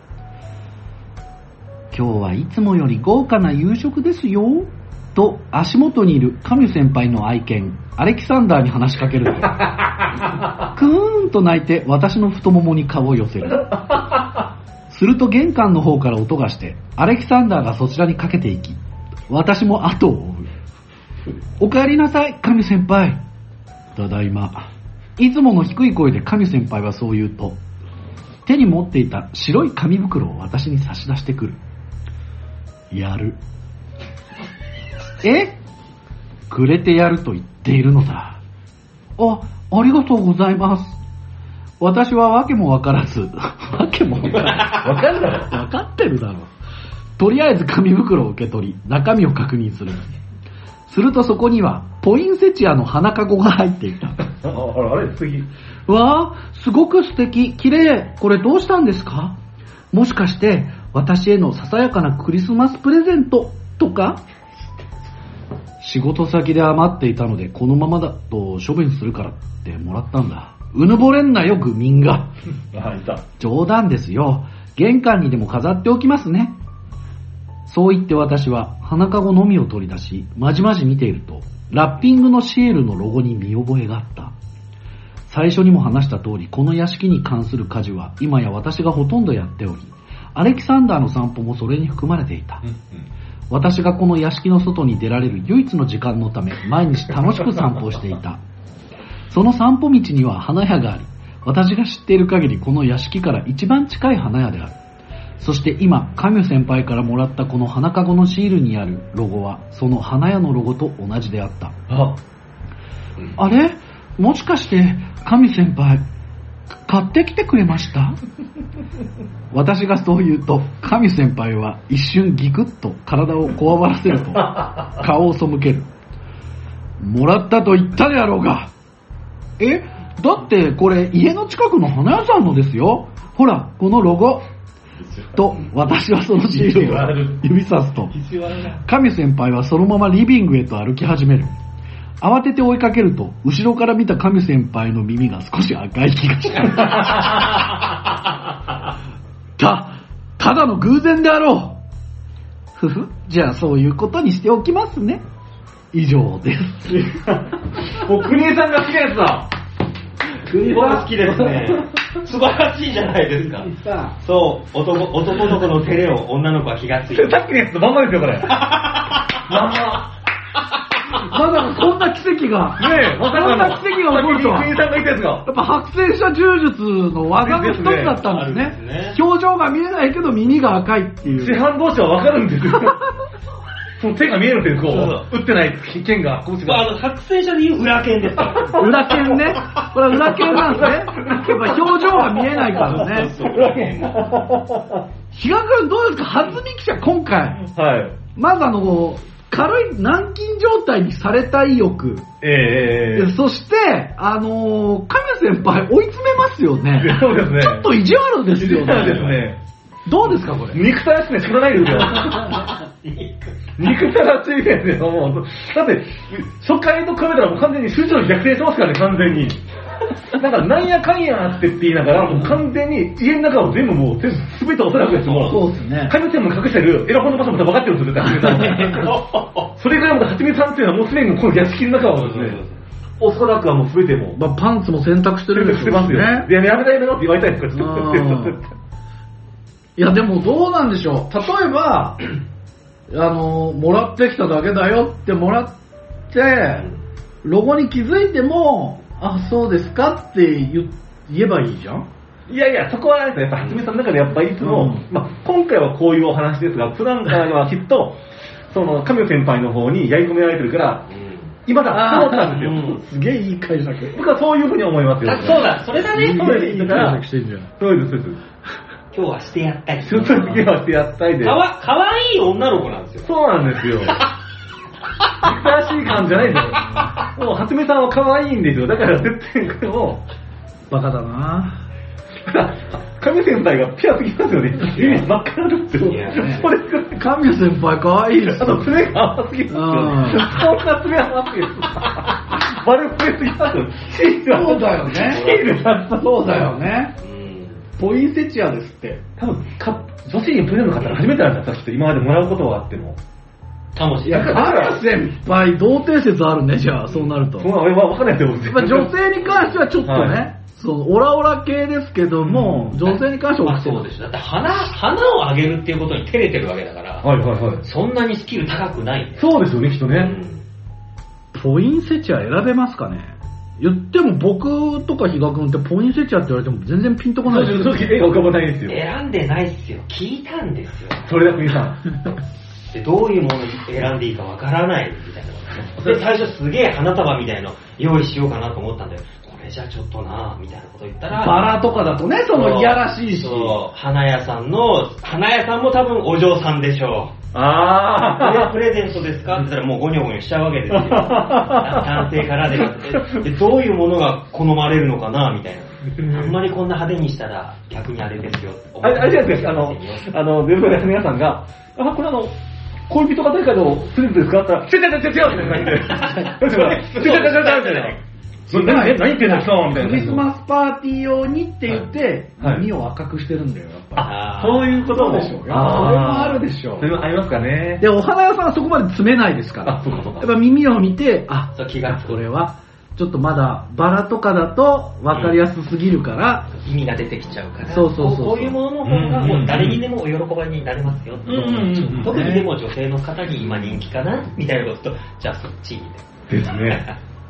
今日はいつもより豪華な夕食ですよと足元にいるカミュ先輩の愛犬アレキサンダーに話しかけるとクーンと鳴いて私の太ももに顔を寄せる。すると玄関の方から音がしてアレキサンダーがそちらにかけていき、私も後を追う。お帰りなさい、カミュ先輩。ただいま。いつもの低い声でカミュ先輩はそう言うと、手に持っていた白い紙袋を私に差し出してくる。やる。くれてやると言っているのだ。ありがとうございます。私は訳もわからず、訳もわからず。わかってるだろう。とりあえず紙袋を受け取り、中身を確認する。するとそこには、ポインセチアの花かごが入っていた。 あれ、次。 わあ、すごく素敵、綺麗。これどうしたんですか？もしかして、私へのささやかなクリスマスプレゼントとか？仕事先で余っていたので、このままだと処分するからってもらったんだ。うぬぼれんなよ、愚民が。 いた。 冗談ですよ。玄関にでも飾っておきますね。そう言って私は花かごのみを取り出し、まじまじ見ていると、ラッピングのシエルのロゴに見覚えがあった。最初にも話した通り、この屋敷に関する家事は今や私がほとんどやっており、アレキサンダーの散歩もそれに含まれていた。私がこの屋敷の外に出られる唯一の時間のため、毎日楽しく散歩をしていた。その散歩道には花屋があり、私が知っている限りこの屋敷から一番近い花屋である。そして今、カミュ先輩からもらったこの花かごのシールにあるロゴは、その花屋のロゴと同じであった。あれ？もしかして、カミュ先輩、買ってきてくれました？私がそう言うと、カミュ先輩は一瞬ギクッと体をこわばらせると、顔を背ける。もらったと言ったであろうが。だってこれ家の近くの花屋さんのですよ。ほら、このロゴ。と、私はそのシールを指さすと、カミュ先輩はそのままリビングへと歩き始める。 慌てて追いかけると、後ろから見た神先輩の耳が少し赤い気がした。ただの偶然であろう。ふふ、じゃあそういうことにしておきますね。以上です。 もう国枝さんが好きなやつだ。 僕好きですね。素晴らしいじゃないですか。そう、男の子の照れを女の子は気がついて。 さっきのやつとまんまですよ、これ。まんま。 まさかこんな奇跡が、ねえ、こんな奇跡が起こるとは。 国枝さんが言ったやつが。 やっぱ白線した柔術の技の一つだったんですね。表情が見えないけど耳が赤いっていう。 師範同士は分かるんですよ。その手が見えるっていう、こう、打ってない剣が、こっちが。 白線車でいう裏剣ですから。 裏剣ね。これは裏剣なんですね。やっぱ表情が見えないからね。裏剣。比嘉君どうですか、弾み記者今回。 はい。 まず軽い軟禁状態にされた意欲。そして、神先輩追い詰めますよね。 そうですね。 ちょっと意地悪ですよね。 そうですね。 どうですかこれ。 憎たらしくて仕方ないですよ。憎たらしいですよ、もう。だって、初回と比べたらもう完全に数字を逆転してますからね、完全に。なんか、なんやかんやって言いながら、もう完全に家の中を全部もう、全ておそらくですよ。 そうですね。 神線も隠してる、エロ本の場所も分かってるんですよ、はじめさん。それぐらいまではじめさんっていうのはもうすでにこの屋敷の中はですね、おそらくはもう全ても。 まあ、パンツも洗濯してるんですよね。してますよ。やめなって言われたいですから、 いや、でもどうなんでしょう。例えば、もらってきただけだよってもらって、ロゴに気づいても、あ、そうですかって言えばいいじゃん。 いやいや、そこはあれですよ。やっぱ、はつみさんの中でやっぱいつも、まあ、今回はこういうお話ですが、普段からはきっと、その、神尾先輩の方にやり込められてるから、今だ、そうなんですよ。 すげえいい解釈。 僕はそういうふうに思いますよ。 そうだ、それだね。 そうです。だから、そうです、そうです。 今日はしてやったり。 今日はしてやったりで。 かわいい女の子なんですよ。 そうなんですよ。珍しい感じじゃないですよ。もう、はつめさんは可愛いんですよ。だから絶対これも、 バカだな神先輩がピュアすぎますよね。耳真っ赤なんですよ。 神先輩可愛いです。 あと爪が甘すぎますよ。そんな爪甘すぎます。バルプレすぎますよ。 そうだよね。そうだよね。ポインセチアですって。 多分女子にプレゼント買ったら初めてなんだった。今までもらうことはあっても。 かもしれない。 神先輩、童貞説あるね、じゃあ、そうなると。 そうなの、わかんないですよ。 女性に関してはちょっとね、オラオラ系ですけども、女性に関してはそうでしょ。だって花をあげるっていうことに照れてるわけだから、そんなにスキル高くない。 そうですよね、きっとね。 ポインセチア選べますかね。言っても僕とか比嘉君ってポインセチアって言われても全然ピンとこないですよ。 正直絵が浮かばないですよ。 選んでないっすよ。聞いたんですよ。 それだ、国さん。 でどういうものを選んでいいかわからないみたいな。で、最初すげえ花束みたいの用意しようかなと思ったんだよ。これじゃちょっとなみたいなこと言ったら。 バラとかだとね、そのいやらしいし。 そう、花屋さんも多分お嬢さんでしょう。プレゼントですかって言ったらもうゴニョゴニョしちゃうわけですよ。男性からでどういうものが好まれるのかなみたいな。あんまりこんな派手にしたら逆にあれですよ。 あれじゃないですか、デブの皆さんが、これ恋人が誰かのプレゼントですかって言ったら、違うって言って、何言ってんだよ、みたいな。 クリスマスパーティー用にって言って、耳を赤くしてるんだよ、やっぱり。そういうことでしょう。 それもあるでしょう。 それもありますかね。 で、お花屋さんはそこまで詰めないですから。やっぱ耳を見て、これは、ちょっとまだバラとかだと分かりやすすぎるから、 意味が出てきちゃうから、 こういうものの方がもう誰にでもお喜びになれますよ。特にでも女性の方に今人気かなみたいなことと、じゃあそっちですね。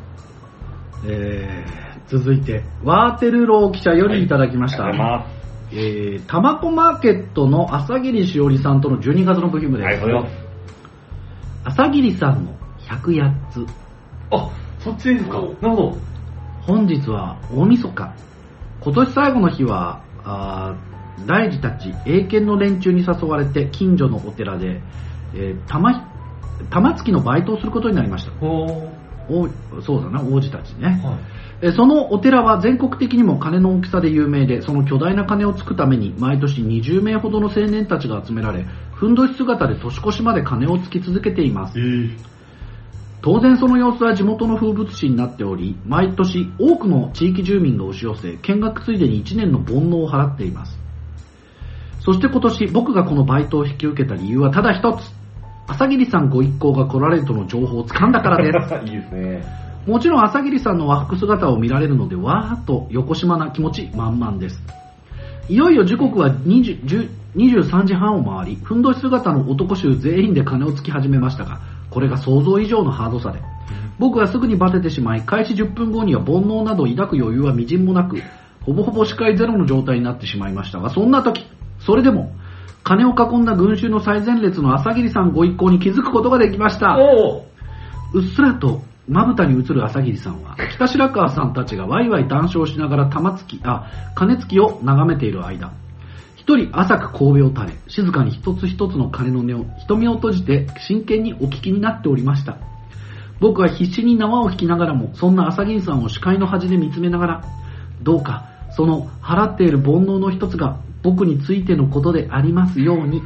続いてワーテルロー記者よりいただきました。タマコマーケットの朝霧しおりさんとの12月の部品部です。朝霧さんの108つ。 そっちですか。なるほど。 本日は大晦日。今年最後の日は大寺たち英検の連中に誘われて近所のお寺で、玉突きのバイトをすることになりました。そうだな、王子たちね、そのお寺は全国的にも鐘の大きさで有名で、その巨大な鐘をつくために毎年20名ほどの青年たちが集められ、ふんどし姿で年越しまで鐘をつき続けています。 当然その様子は地元の風物詩になっており、毎年多くの地域住民が押し寄せ、見学ついでに1年の煩悩を払っています。そして今年僕がこのバイトを引き受けた理由はただ一つ、朝霧さんご一行が来られるとの情報を掴んだからです。 いいですね。 もちろん朝霧さんの和服姿を見られるので、わーっと横島な気持ち満々です。いよいよ時刻は23時半を回り、ふんどし姿の男衆全員で鐘をつき始めましたが、これが想像以上のハードさで、僕はすぐにバテてしまい、開始10分後には煩悩など抱く余裕はみじんもなく、ほぼほぼ視界ゼロの状態になってしまいましたが、そんな時、それでも鐘を囲んだ群衆の最前列の朝霧さんご一行に気づくことができました。うっすらとまぶたに映る朝霧さんは、北白川さんたちがワイワイ談笑しながら鐘つきを眺めている間、一人浅く神戸を垂れ、静かに一つ一つの鐘の音を瞳を閉じて真剣にお聞きになっておりました。僕は必死に縄を引きながらも、そんな朝霧さんを視界の端で見つめながら、どうかその払っている煩悩の一つが僕についてのことでありますように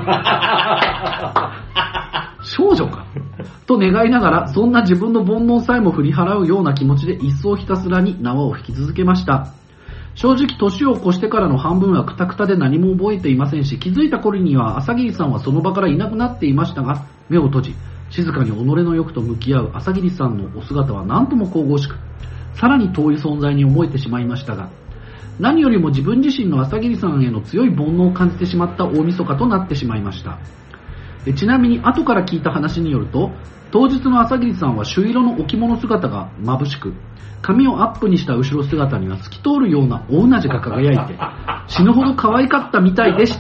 少女かと願いながら、そんな自分の煩悩さえも振り払うような気持ちで一層ひたすらに縄を引き続けました。正直年を越してからの半分はクタクタで何も覚えていませんし、気づいた頃には朝霧さんはその場からいなくなっていましたが、目を閉じ静かに己の欲と向き合う朝霧さんのお姿は何とも神々しく、さらに遠い存在に思えてしまいましたが、何よりも自分自身の朝霧さんへの強い煩悩を感じてしまった大晦日となってしまいました。ちなみに後から聞いた話によると、当日の朝霧さんは朱色の置物姿が眩しく、髪をアップにした後ろ姿には透き通るような大うなじが輝いて、死ぬほど可愛かったみたいでした。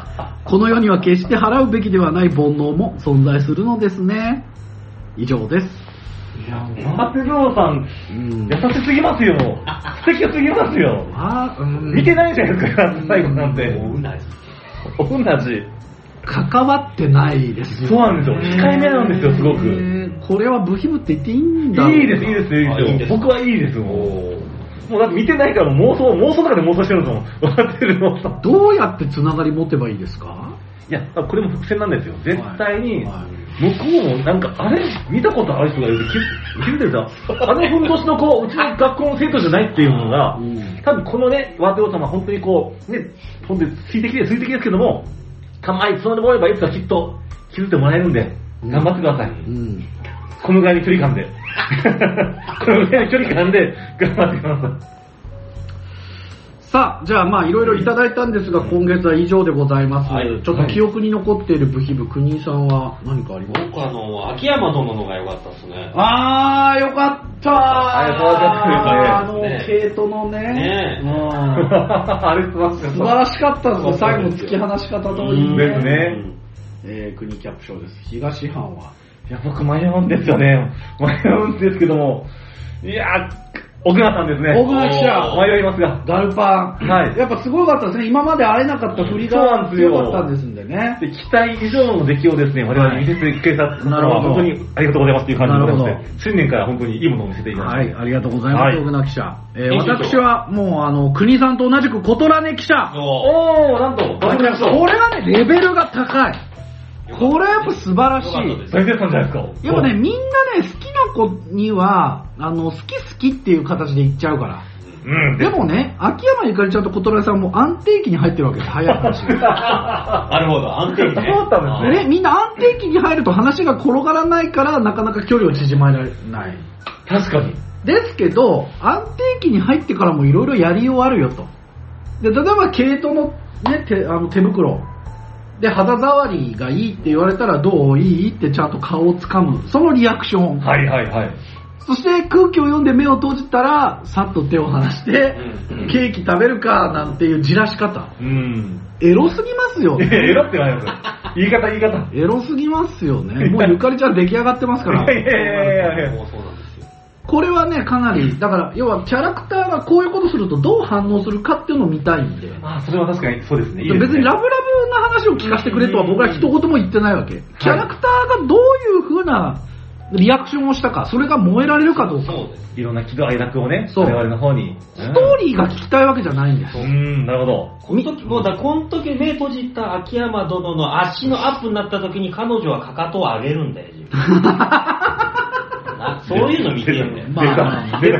この世には決して払うべきではない煩悩も存在するのですね。以上です。 いや、長手城さん、優しすぎますよ。素敵すぎますよ。見てないじゃないですか、最後なんて。おうなじ。 関わってないですよ。 そうなんですよ。控えめなんですよ、すごく。 これは部費部って言っていいんだろう。 いいです、いいです、いいですよ。僕はいいです、もうだって見てないから妄想の中で妄想してるんですもん。笑ってるの。 どうやってつながり持てばいいですか？ いや、これも伏線なんですよ。絶対に、向こうもなんか、あれ見たことある人がいるって気づいてるんですよ。あのふんどしの子、うちの学校の生徒じゃないっていうのが、多分このね、ワテオ様本当にこう、ね、本当に水滴ですけども、たまにつまんでもらえばいつかきっと気づいてもらえるんで、頑張ってください。このぐらいの距離感で。このぐらいの距離感で頑張ってください。 さあ、じゃあまあいろいろいただいたんですが、今月は以上でございます。ちょっと記憶に残っている部費部、国井さんは何かありますか？ 僕秋山殿のが良かったですね。 よかったー。あの毛糸のね。 あれ素晴らしかったですね。最後の突き放し方といいですね。国キャップ賞です。東藩は。 いや、僕迷うんですよね。迷うんですけども。いや奥名さんですね。 奥名記者。 迷いますが。 ガルパン。 はい。 やっぱすごかったですね。今まで会えなかった振りが強かったんですんでね。 で期待以上の出来をですね、我々に見せてくれたのは本当にありがとうございますという感じでございまして、新年から本当にいいものを見せていただきました。 はい、ありがとうございます、奥名記者。私はもう、国さんと同じくコトラネ記者。 なんと、 これはね、レベルが高い。これはやっぱ素晴らしい。 大絶賛じゃないですか。 やっぱね、みんなね、好きな子には、好きっていう形で言っちゃうから。でもね、秋山ゆかりちゃんと小虎さんも安定期に入ってるわけです、早い話。 なるほど、安定期ね。 そうだったんですね。 みんな安定期に入ると話が転がらないから、なかなか距離を縮まらない。 確かに。 ですけど、安定期に入ってからもいろいろやりようあるよと。で、例えば毛糸のね、手袋。で、肌触りがいいって言われたら、どういいってちゃんと顔をつかむ。そのリアクション。 はいはいはい。 そして空気を読んで目を閉じたら、さっと手を離して、ケーキ食べるかなんていうじらし方。エロすぎますよね。 エロってないですよ。言い方。 エロすぎますよね。もうゆかりちゃん出来上がってますから。 もうそうなんですよ。 これはね、かなり、だから、要はキャラクターがこういうことするとどう反応するかっていうのを見たいんで。 それは確かにそうですね。 別にラブラブな話を聞かせてくれとは僕は一言も言ってないわけ。キャラクターがどういう風な、 リアクションをしたか、それが燃えられるかどうか。 そうです。 いろんな喜怒哀楽をね、 そう我々の方に。 ストーリーが聞きたいわけじゃないんですよ。 なるほど。 この時目閉じた秋山殿の足のアップになった時に彼女はかかとを上げるんだよ、自分そういうの見てるんだよ。 まあ、出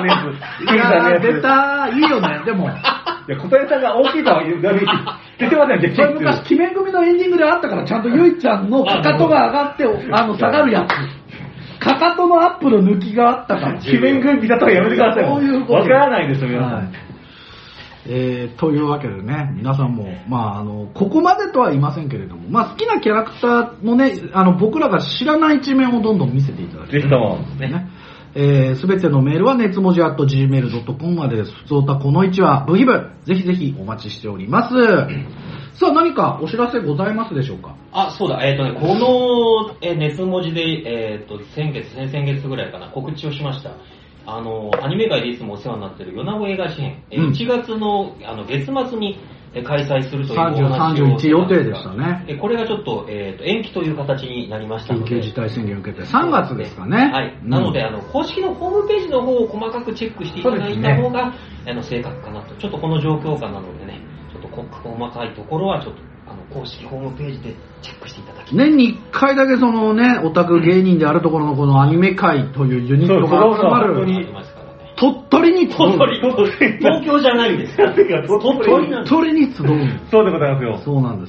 た、いいよね、でも。 いや、小谷さんが大きいとは言ってません、 それ昔、鬼面組のエンディングであったから、ちゃんとゆいちゃんのかかとが上がって、下がるやつ。かかとのアップの抜きがあったから。 鬼面組だとはやめてください。 そういうこと。 わからないですよ、皆さん。 というわけでね、皆さんも、ここまでとは言いませんけれども、好きなキャラクターもね、僕らが知らない一面をどんどん見せていただきたい。 ぜひとも。 すべてのメールは熱文字 @gmail.com までです。ふつおたこの1はブヒブ。ぜひぜひお待ちしております。さあ、何かお知らせございますでしょうか？ そうだ、この、熱文字で、先々月ぐらいかな、告知をしました。アニメ界でいつもお世話になっている米子映画支援、1月の、月末に開催するというお話を 31予定でしたね。 これがちょっと、延期という形になりましたので。 緊急事態宣言を受けて3月ですかね。 はい。なので、公式のホームページの方を細かくチェックしていただいた方が、正確かなと。ちょっとこの状況下なのでね、ちょっと細かいところはちょっと、公式ホームページでチェックしていただき年に1回だけそのね、オタク芸人であるところのこのアニメ界というユニットが集まる。鳥取に集う。 東京じゃないんですよ。 鳥取に集う。 そうでございますよ。 そうなんです。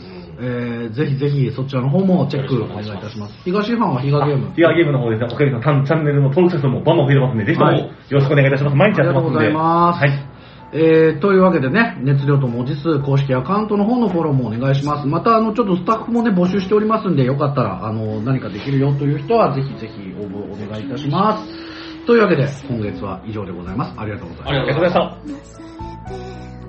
ぜひぜひそちらの方もチェックお願いいたします。東ファンはヒガゲーム。 ヒガゲームの方ですね、おかげさまでチャンネルの登録者数もバンバン増えてますので、ぜひともよろしくお願いいたします。毎日やってますので。 ありがとうございます。はい。というわけでね、熱量と文字数公式アカウントの方のフォローもお願いします。またちょっとスタッフもね募集しておりますんで、よかったら何かできるよという人はぜひぜひ応募お願いいたします。というわけで今月は以上でございます。ありがとうございました。 ありがとうございました。